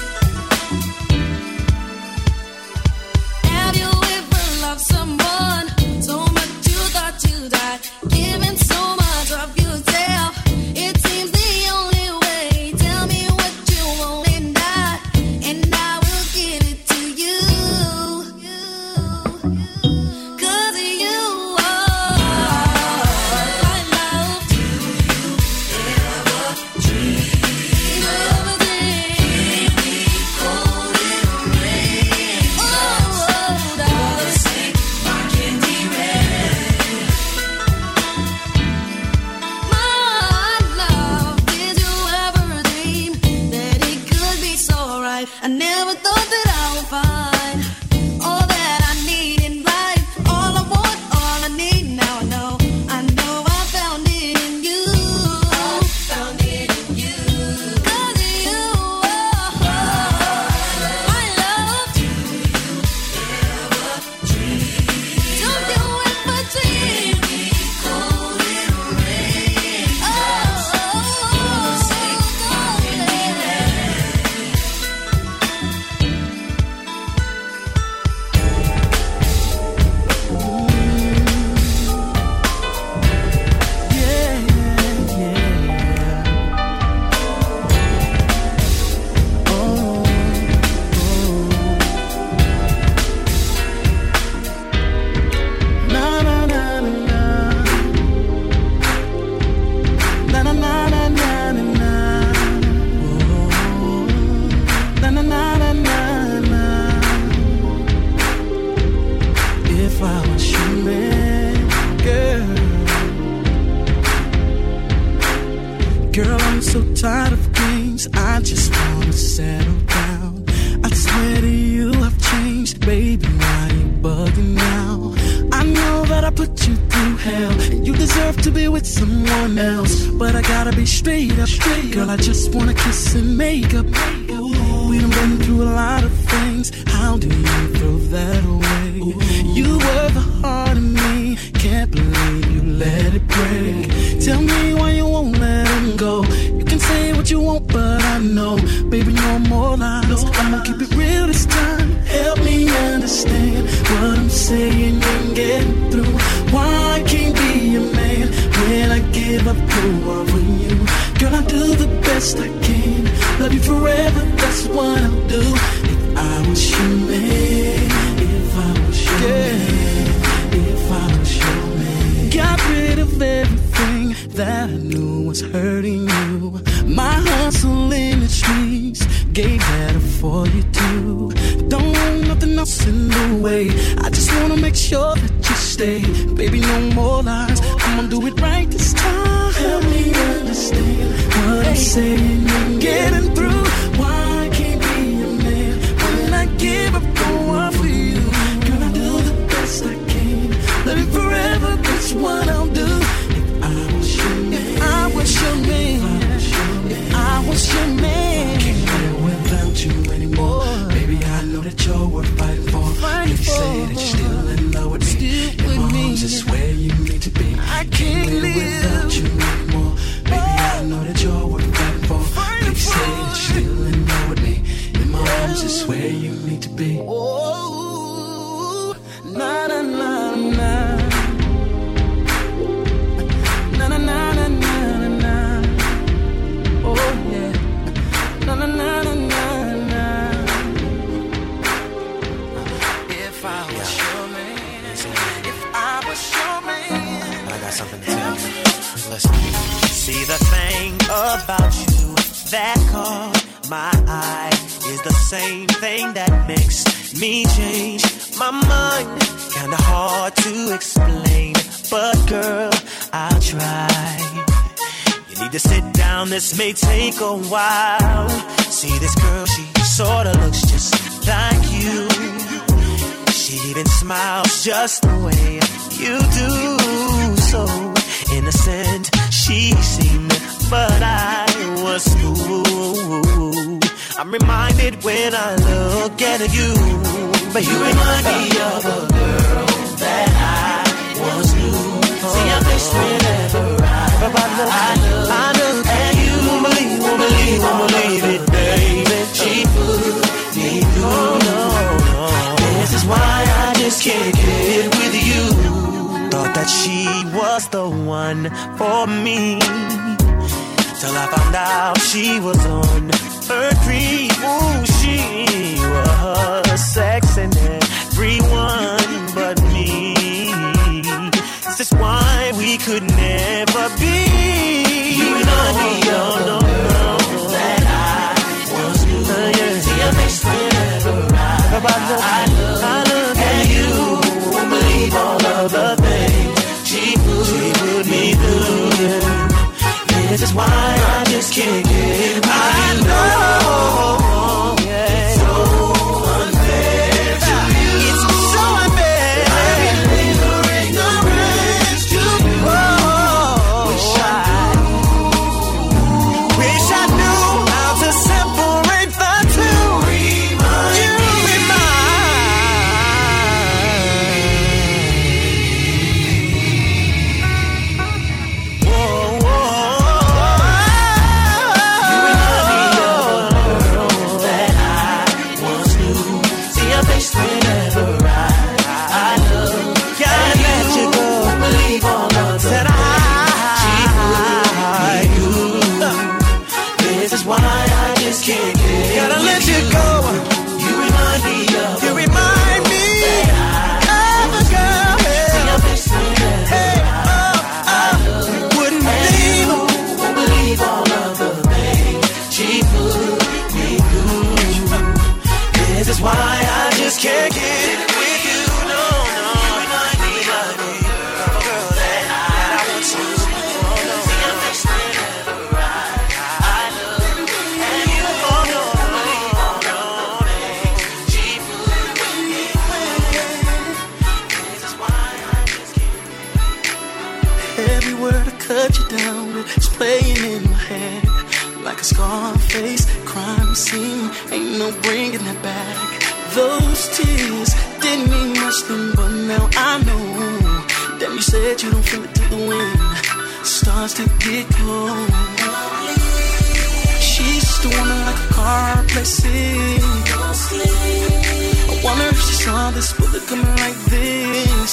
Have you ever loved someone so much you thought you died, giving so much of yourself? It seems the only way. Tell me what you want and I will give it to you. 'Cause you are my love. Do you ever dream of candy golden raindrops? You're the same, my candy red. My love, did you ever dream that it could be so right? I never thought that I would find all that I need in life. All I want, all I need, now I know I found it in you. Found it in you. 'Cause you are my love. Do you ever dream? Don't you ever dream? Golden raindrops. You're the same, my candy red. If I was your man, girl, I'm so tired of games. I just wanna settle down. I swear to you, I've changed, baby. Why you bugging now? I know that I put you through hell, and you deserve to be with someone else. But I gotta be straight up, girl. I just wanna kiss and make up. We done been through a lot of things. How do you throw that away? You were the heart of me. Can't believe you let it break. Tell me why you won't let him go. You can say what you want, but I know, baby, no more lies. I'm gonna keep it real this time. Help me understand what I'm saying and getting through. Why I can't be a man when I give up over you? Girl, I do the best I can. Love you forever, that's what I'll do. If I was your man, if I was your man, if I was your man. Got rid of everything that I knew was hurting you. My hustle in the streets gave that up for you too. Don't want nothing else in the way. I just wanna make sure that you stay. Baby, no more lies. I'm gonna do it right this time. Help me understand what I'm saying and getting through. Why can't Listen. See, the thing about you that caught my eye is the same thing that makes me change my mind. Kinda hard to explain, but girl, I'll try. You need to sit down, this may take a while. See this girl, she sorta looks just like you. She even smiles just the way you do. So innocent she seemed, but I was fooled. I'm reminded when I look at you, but you remind me of a girl that I once knew. See your face whenever I look at you. Won't believe it, baby. She put me through. No. This is why I just can't get with you. Thought that she was the one for me, till I found out she was on her creep. Ooh, she was sexing everyone but me. This is why we could never be. You know, no, that I was new. See your face whenever I look at you. Won't believe all of the things she put me through. This is why I just can't get by. I know, yeah. It's so unfair to you. It's so unfair. I believe her ignorance to you. Wish I knew how to separate the two. Scarface crime scene, ain't no bringing that back. Those tears didn't mean much then, but now I know. Damn, you said you don't feel it till the wind starts to get cold. She's just a woman like a car replacing. I wonder if she saw this bullet coming like this.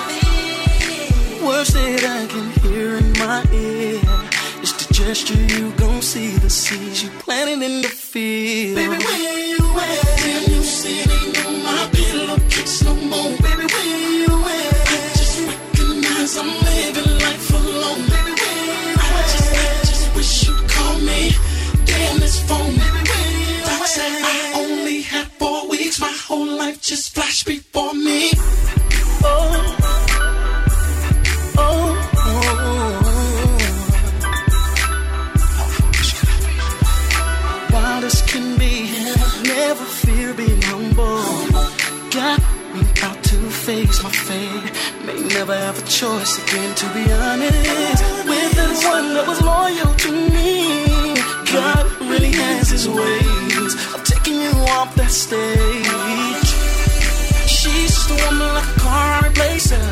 Words that I can hear in my ear. It's the gesture, you gon' see the seeds you planted in the field. Baby, where you at? Can you see it ain't on my pillowcase no more? Baby, where you at? I just recognize I'm living life alone. Baby, where you at? I just wish you'd call me. Damn this phone. Baby, where you at? I said I only had 4 weeks. My whole life just flashed before me. Never fear being humble. Got me out to face my fate. May never have a choice again, to be honest. With the one that was loyal to me. God really has his ways of taking you off that stage. She's just a woman like a car replacer.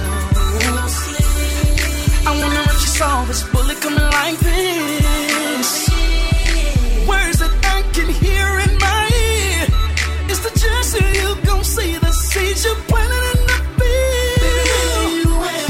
I wonder if she saw this bullet coming like this. Words that I can hear in my ear. It's the gesture, you gon' see the seeds you planted in the field.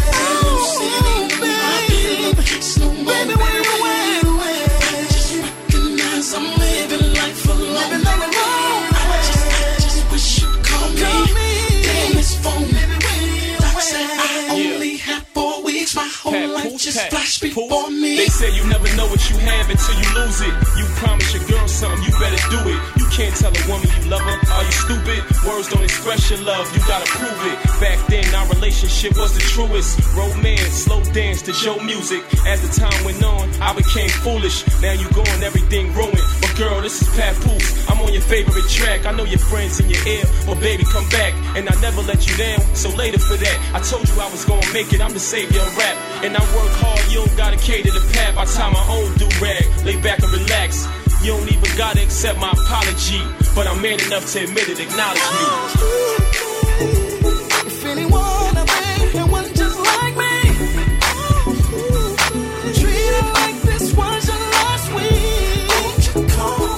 Baby, where you at? I just recognize I'm living life alone. I just wish you'd call me. Damn this phone. I said I only had 4 weeks. My whole life just flashed cash before me. They say you never know what you have until you lose it. You promise your girl something, you better do it. You can't tell a woman you love her. Are you stupid? Words don't express your love, you gotta prove it. Back then, our relationship was the truest. Romance, slow dance to Joe music. As the time went on, I became foolish. Now you going, everything ruined. But girl, this is Papoose. I'm on your favorite track. I know your friends in your ear. But baby, come back. And I never let you down. So later for that, I told you I was gonna make it. I'm the savior of rap. And I work hard, you don't gotta cater to pap. I tie my own do-rag. Lay back and relax. You don't even gotta accept my apology. But I'm man enough to admit it, acknowledge me. If anyone I met and one just like me, treat it like this was your last week. Won't you call?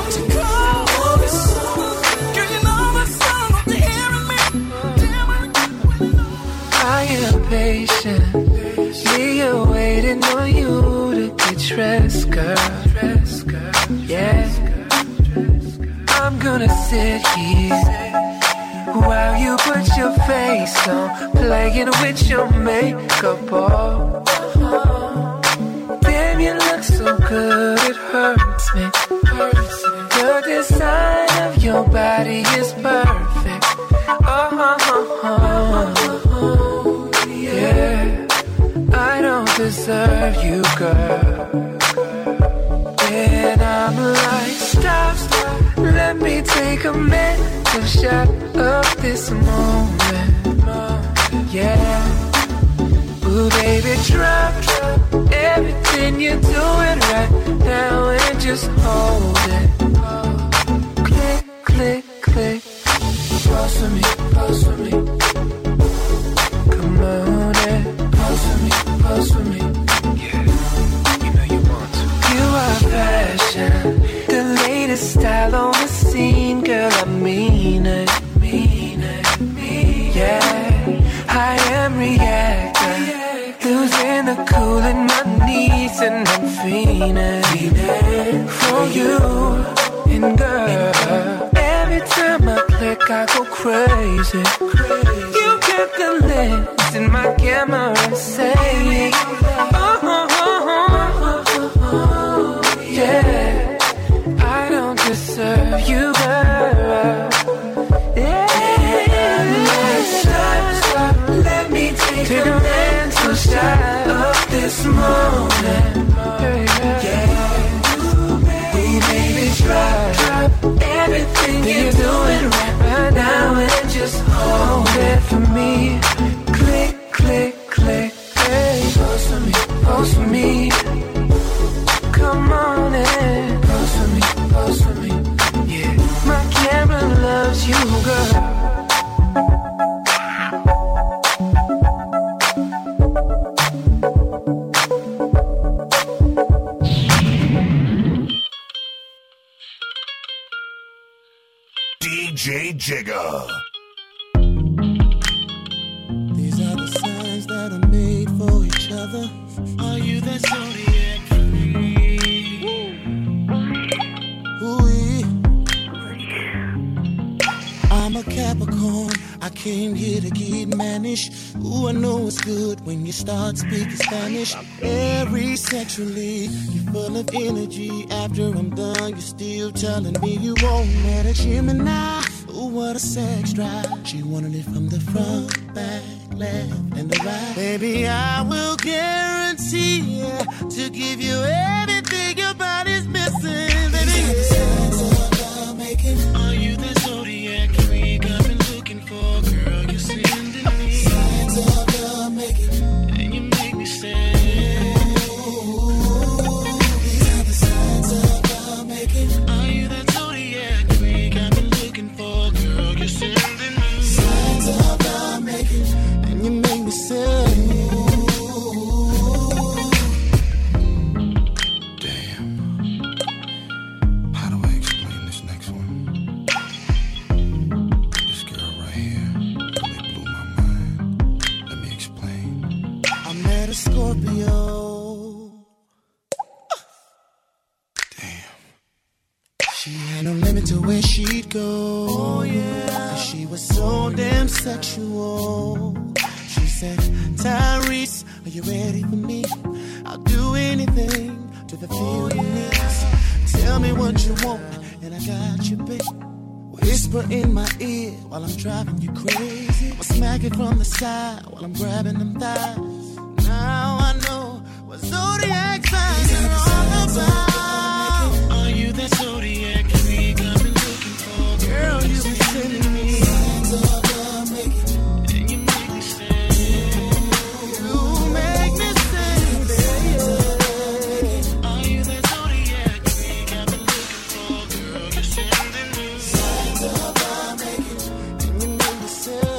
Girl, you know the song of the hearing me. I am patient. Me waiting on you to get dressed, girl. Yeah. I'm gonna sit here while you put your face on, playing with your makeup off. Damn, you look so good, it hurts me. The design of your body is perfect. Yeah, I don't deserve you, girl. And I'm like, stop, let me take a mental shot of this moment. Yeah, ooh baby, drop everything you're doing right now and just hold it. Click, click, click. Pause for me, pause for me. Come on and pause for me, pause for me. Fashion, the latest style on the scene, girl, I mean it, yeah, I am reacting, losing the cool in my knees, and I'm fiending for you, and girl, every time I click, I go crazy, you get the lens in my camera and say, yeah, I don't deserve you, girl. Yeah, stop, let me take a mental shot of this moment. Yeah, we baby, drop everything you're doing right now and just hold it for me. Click, click, click, hey, pose for me, pose for me. Come on in, pose for me, pose for me. Yeah, my camera loves you, girl. DJ Jigga. These are the signs that are made for each other. Are you that zodiac? I'm a Capricorn, I came here to get managed. Ooh, I know it's good when you start speaking Spanish. Very sexually, you're full of energy. After I'm done, you're still telling me you won't let a Gemini. Ooh, what a sex drive. She wanted it from the front, back, left, and the right. Baby, I will guarantee to give you everything your body's missing. Baby, are you the zodiac freak I've been looking for? Girl, you're sending me signs of love making, and you make me sad. These are the signs of love making. Are you that zodiac freak I've been looking for? Girl, you're sending me signs of love making, and you make me sad. Scorpio. Damn. She had no limit to where she'd go. Oh yeah. She was so damn sexual. She said, Tyrese, Are you ready for me? I'll do anything to fulfill your needs. Tell me what you want, and I got you, babe. Whisper in my ear while I'm driving you crazy. Or smack it from the side while I'm grabbing them thighs. Now I know what zodiac signs are all about. Are you that zodiac freak I've been looking for? Girl, you've been sending me signs of love making, and you make me sad. You make me sad, baby. Are you that zodiac freak I've been looking for? Girl, you're sending me signs of love making, and you make me sad.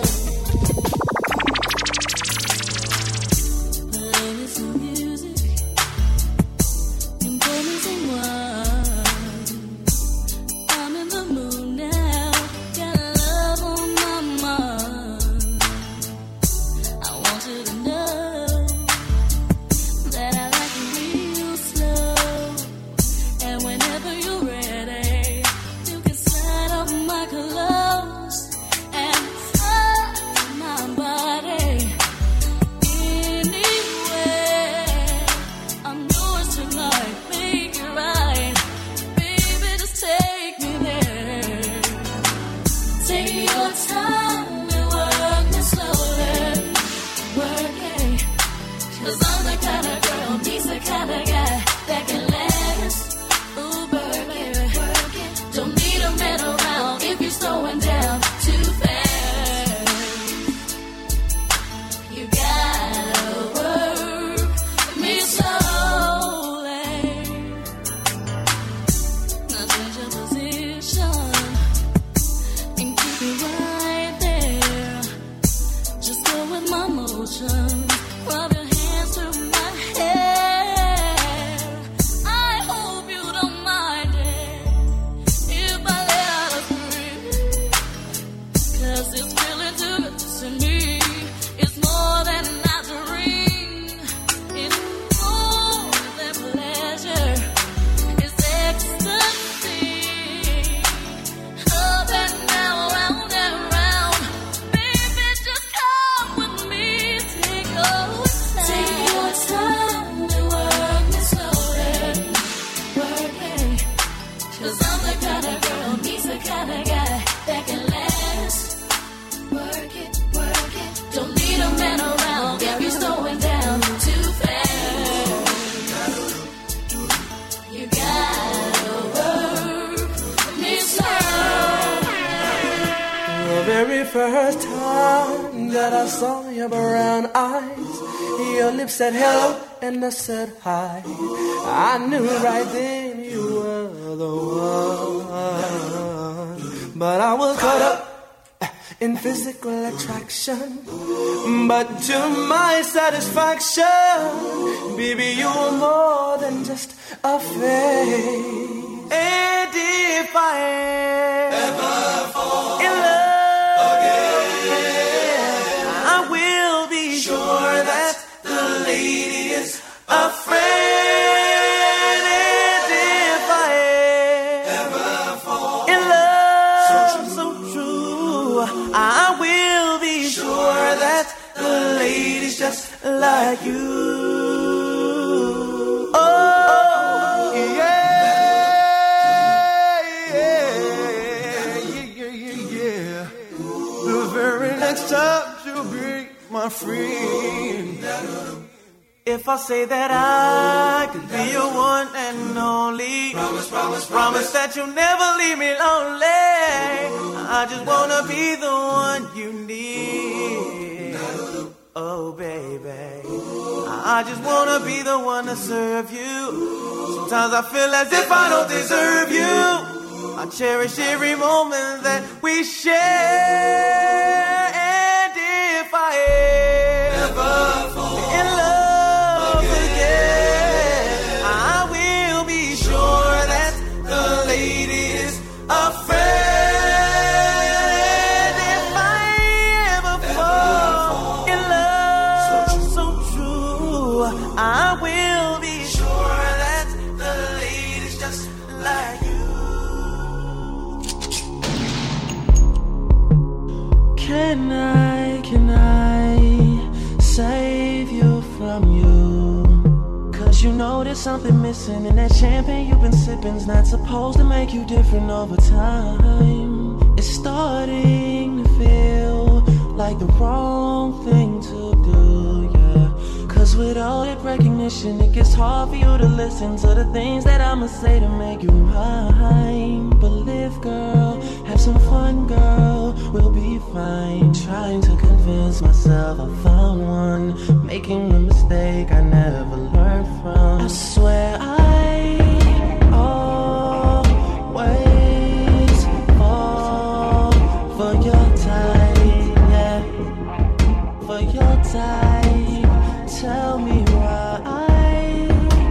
First time that I saw your brown eyes, your lips said hello and I said hi. I knew right then you were the one. But I was caught up in physical attraction. But to my satisfaction, baby, you were more than just a face. And if I ever fall in love, I will be sure that the lady is a friend. And if I ever fall in love so true, I will be sure that the lady's just like you. Oh, yeah. The very next time you'll be my friend. If I say that I could be your one and only, promise that you'll never leave me lonely. I just wanna be the one you need. Oh baby, I just wanna be the one to serve you. Sometimes I feel as if I don't deserve you. I cherish every moment that we share. And if I ever fall in love again, I will be sure that the lady is a friend. And if I ever fall in love so true, I will be sure that the lady's just like you. Can I save you from know there's something missing, and that champagne you've been sipping's not supposed to make you different over time. It's starting to feel like the wrong thing to do, yeah. Cause with all that recognition, it gets hard for you to listen to the things that I'ma say to make you mine. But live, girl, have some fun, girl, we'll be fine. Trying to convince myself I found one, making a mistake I never learned from. I swear I always fall for your type, yeah, for your type. Tell me why I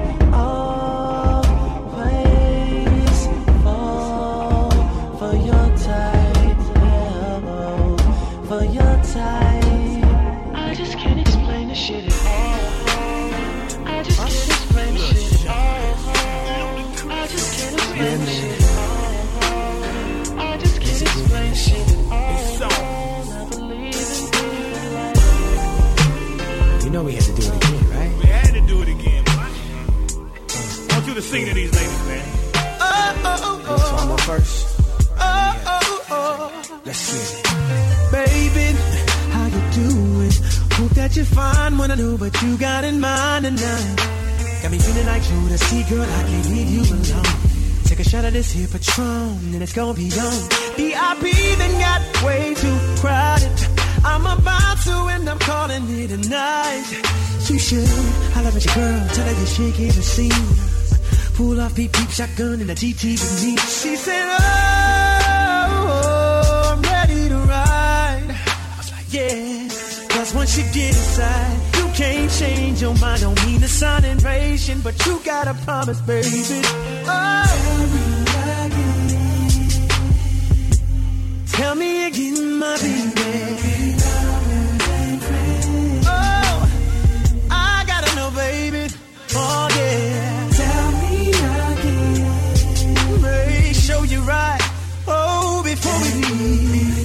always fall for your type, yeah, for your type. I just can't explain the shit at all. I just can't explain the shit at all. I just can't explain the shit at all. I just can't explain the shit at all. I believe in people like you know we had to do it again, right? We had to do it again. I want you to sing to these ladies, man. So I'm on first. Let's get it. Baby, how you doing? Hope that you're fine. Wanna know what you got in mind tonight. Got me feeling like you to see, girl, I can't leave you alone. Take a shot of this here Patron, and it's gonna be on. VIP then got way too crowded. I'm about to and I'm calling it a night. You should holler at your girl, tell her you're shaking the scene. Pull off beep beep shotgun in the GT with me. She said, oh, I'm ready to ride. I was like, yeah. Cause once you get inside, you can't change your mind. Don't mean to sound impatient, but you gotta promise, baby. Tell me again, my baby. Oh, I gotta know, baby. Oh, yeah. Tell me again. Make sure you're right. Oh, before we leave.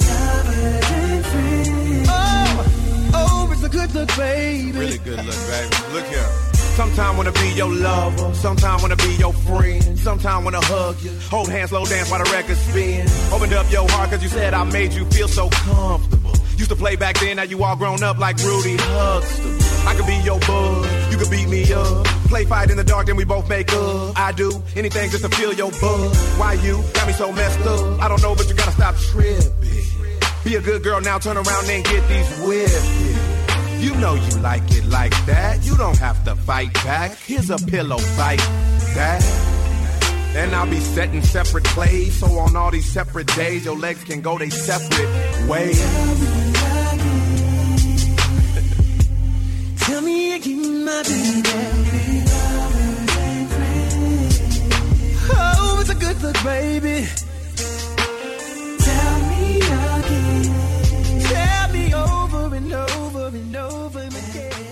Oh, it's a good look, baby. Really good look, baby. Look here. Sometime wanna be your lover, sometime wanna be your friend, sometime wanna hug you, hold hands, slow dance while the record spin. Opened up your heart cause you said I made you feel so comfortable. Used to play back then, now you all grown up like Rudy Huxtable. I could be your bud, you could beat me up. Play fight in the dark, then we both make up. I do anything just to feel your buzz. Why you got me so messed up? I don't know, but you gotta stop tripping. Be a good girl now, turn around and get these whipped. You know you like it like that. You don't have to fight back. Here's a pillow fight that. And I'll be setting separate plays. So on all these separate days, your legs can go they separate ways. Tell me again, my baby. Oh, it's a good look, baby. Tell me again. Tell me over and over and over again.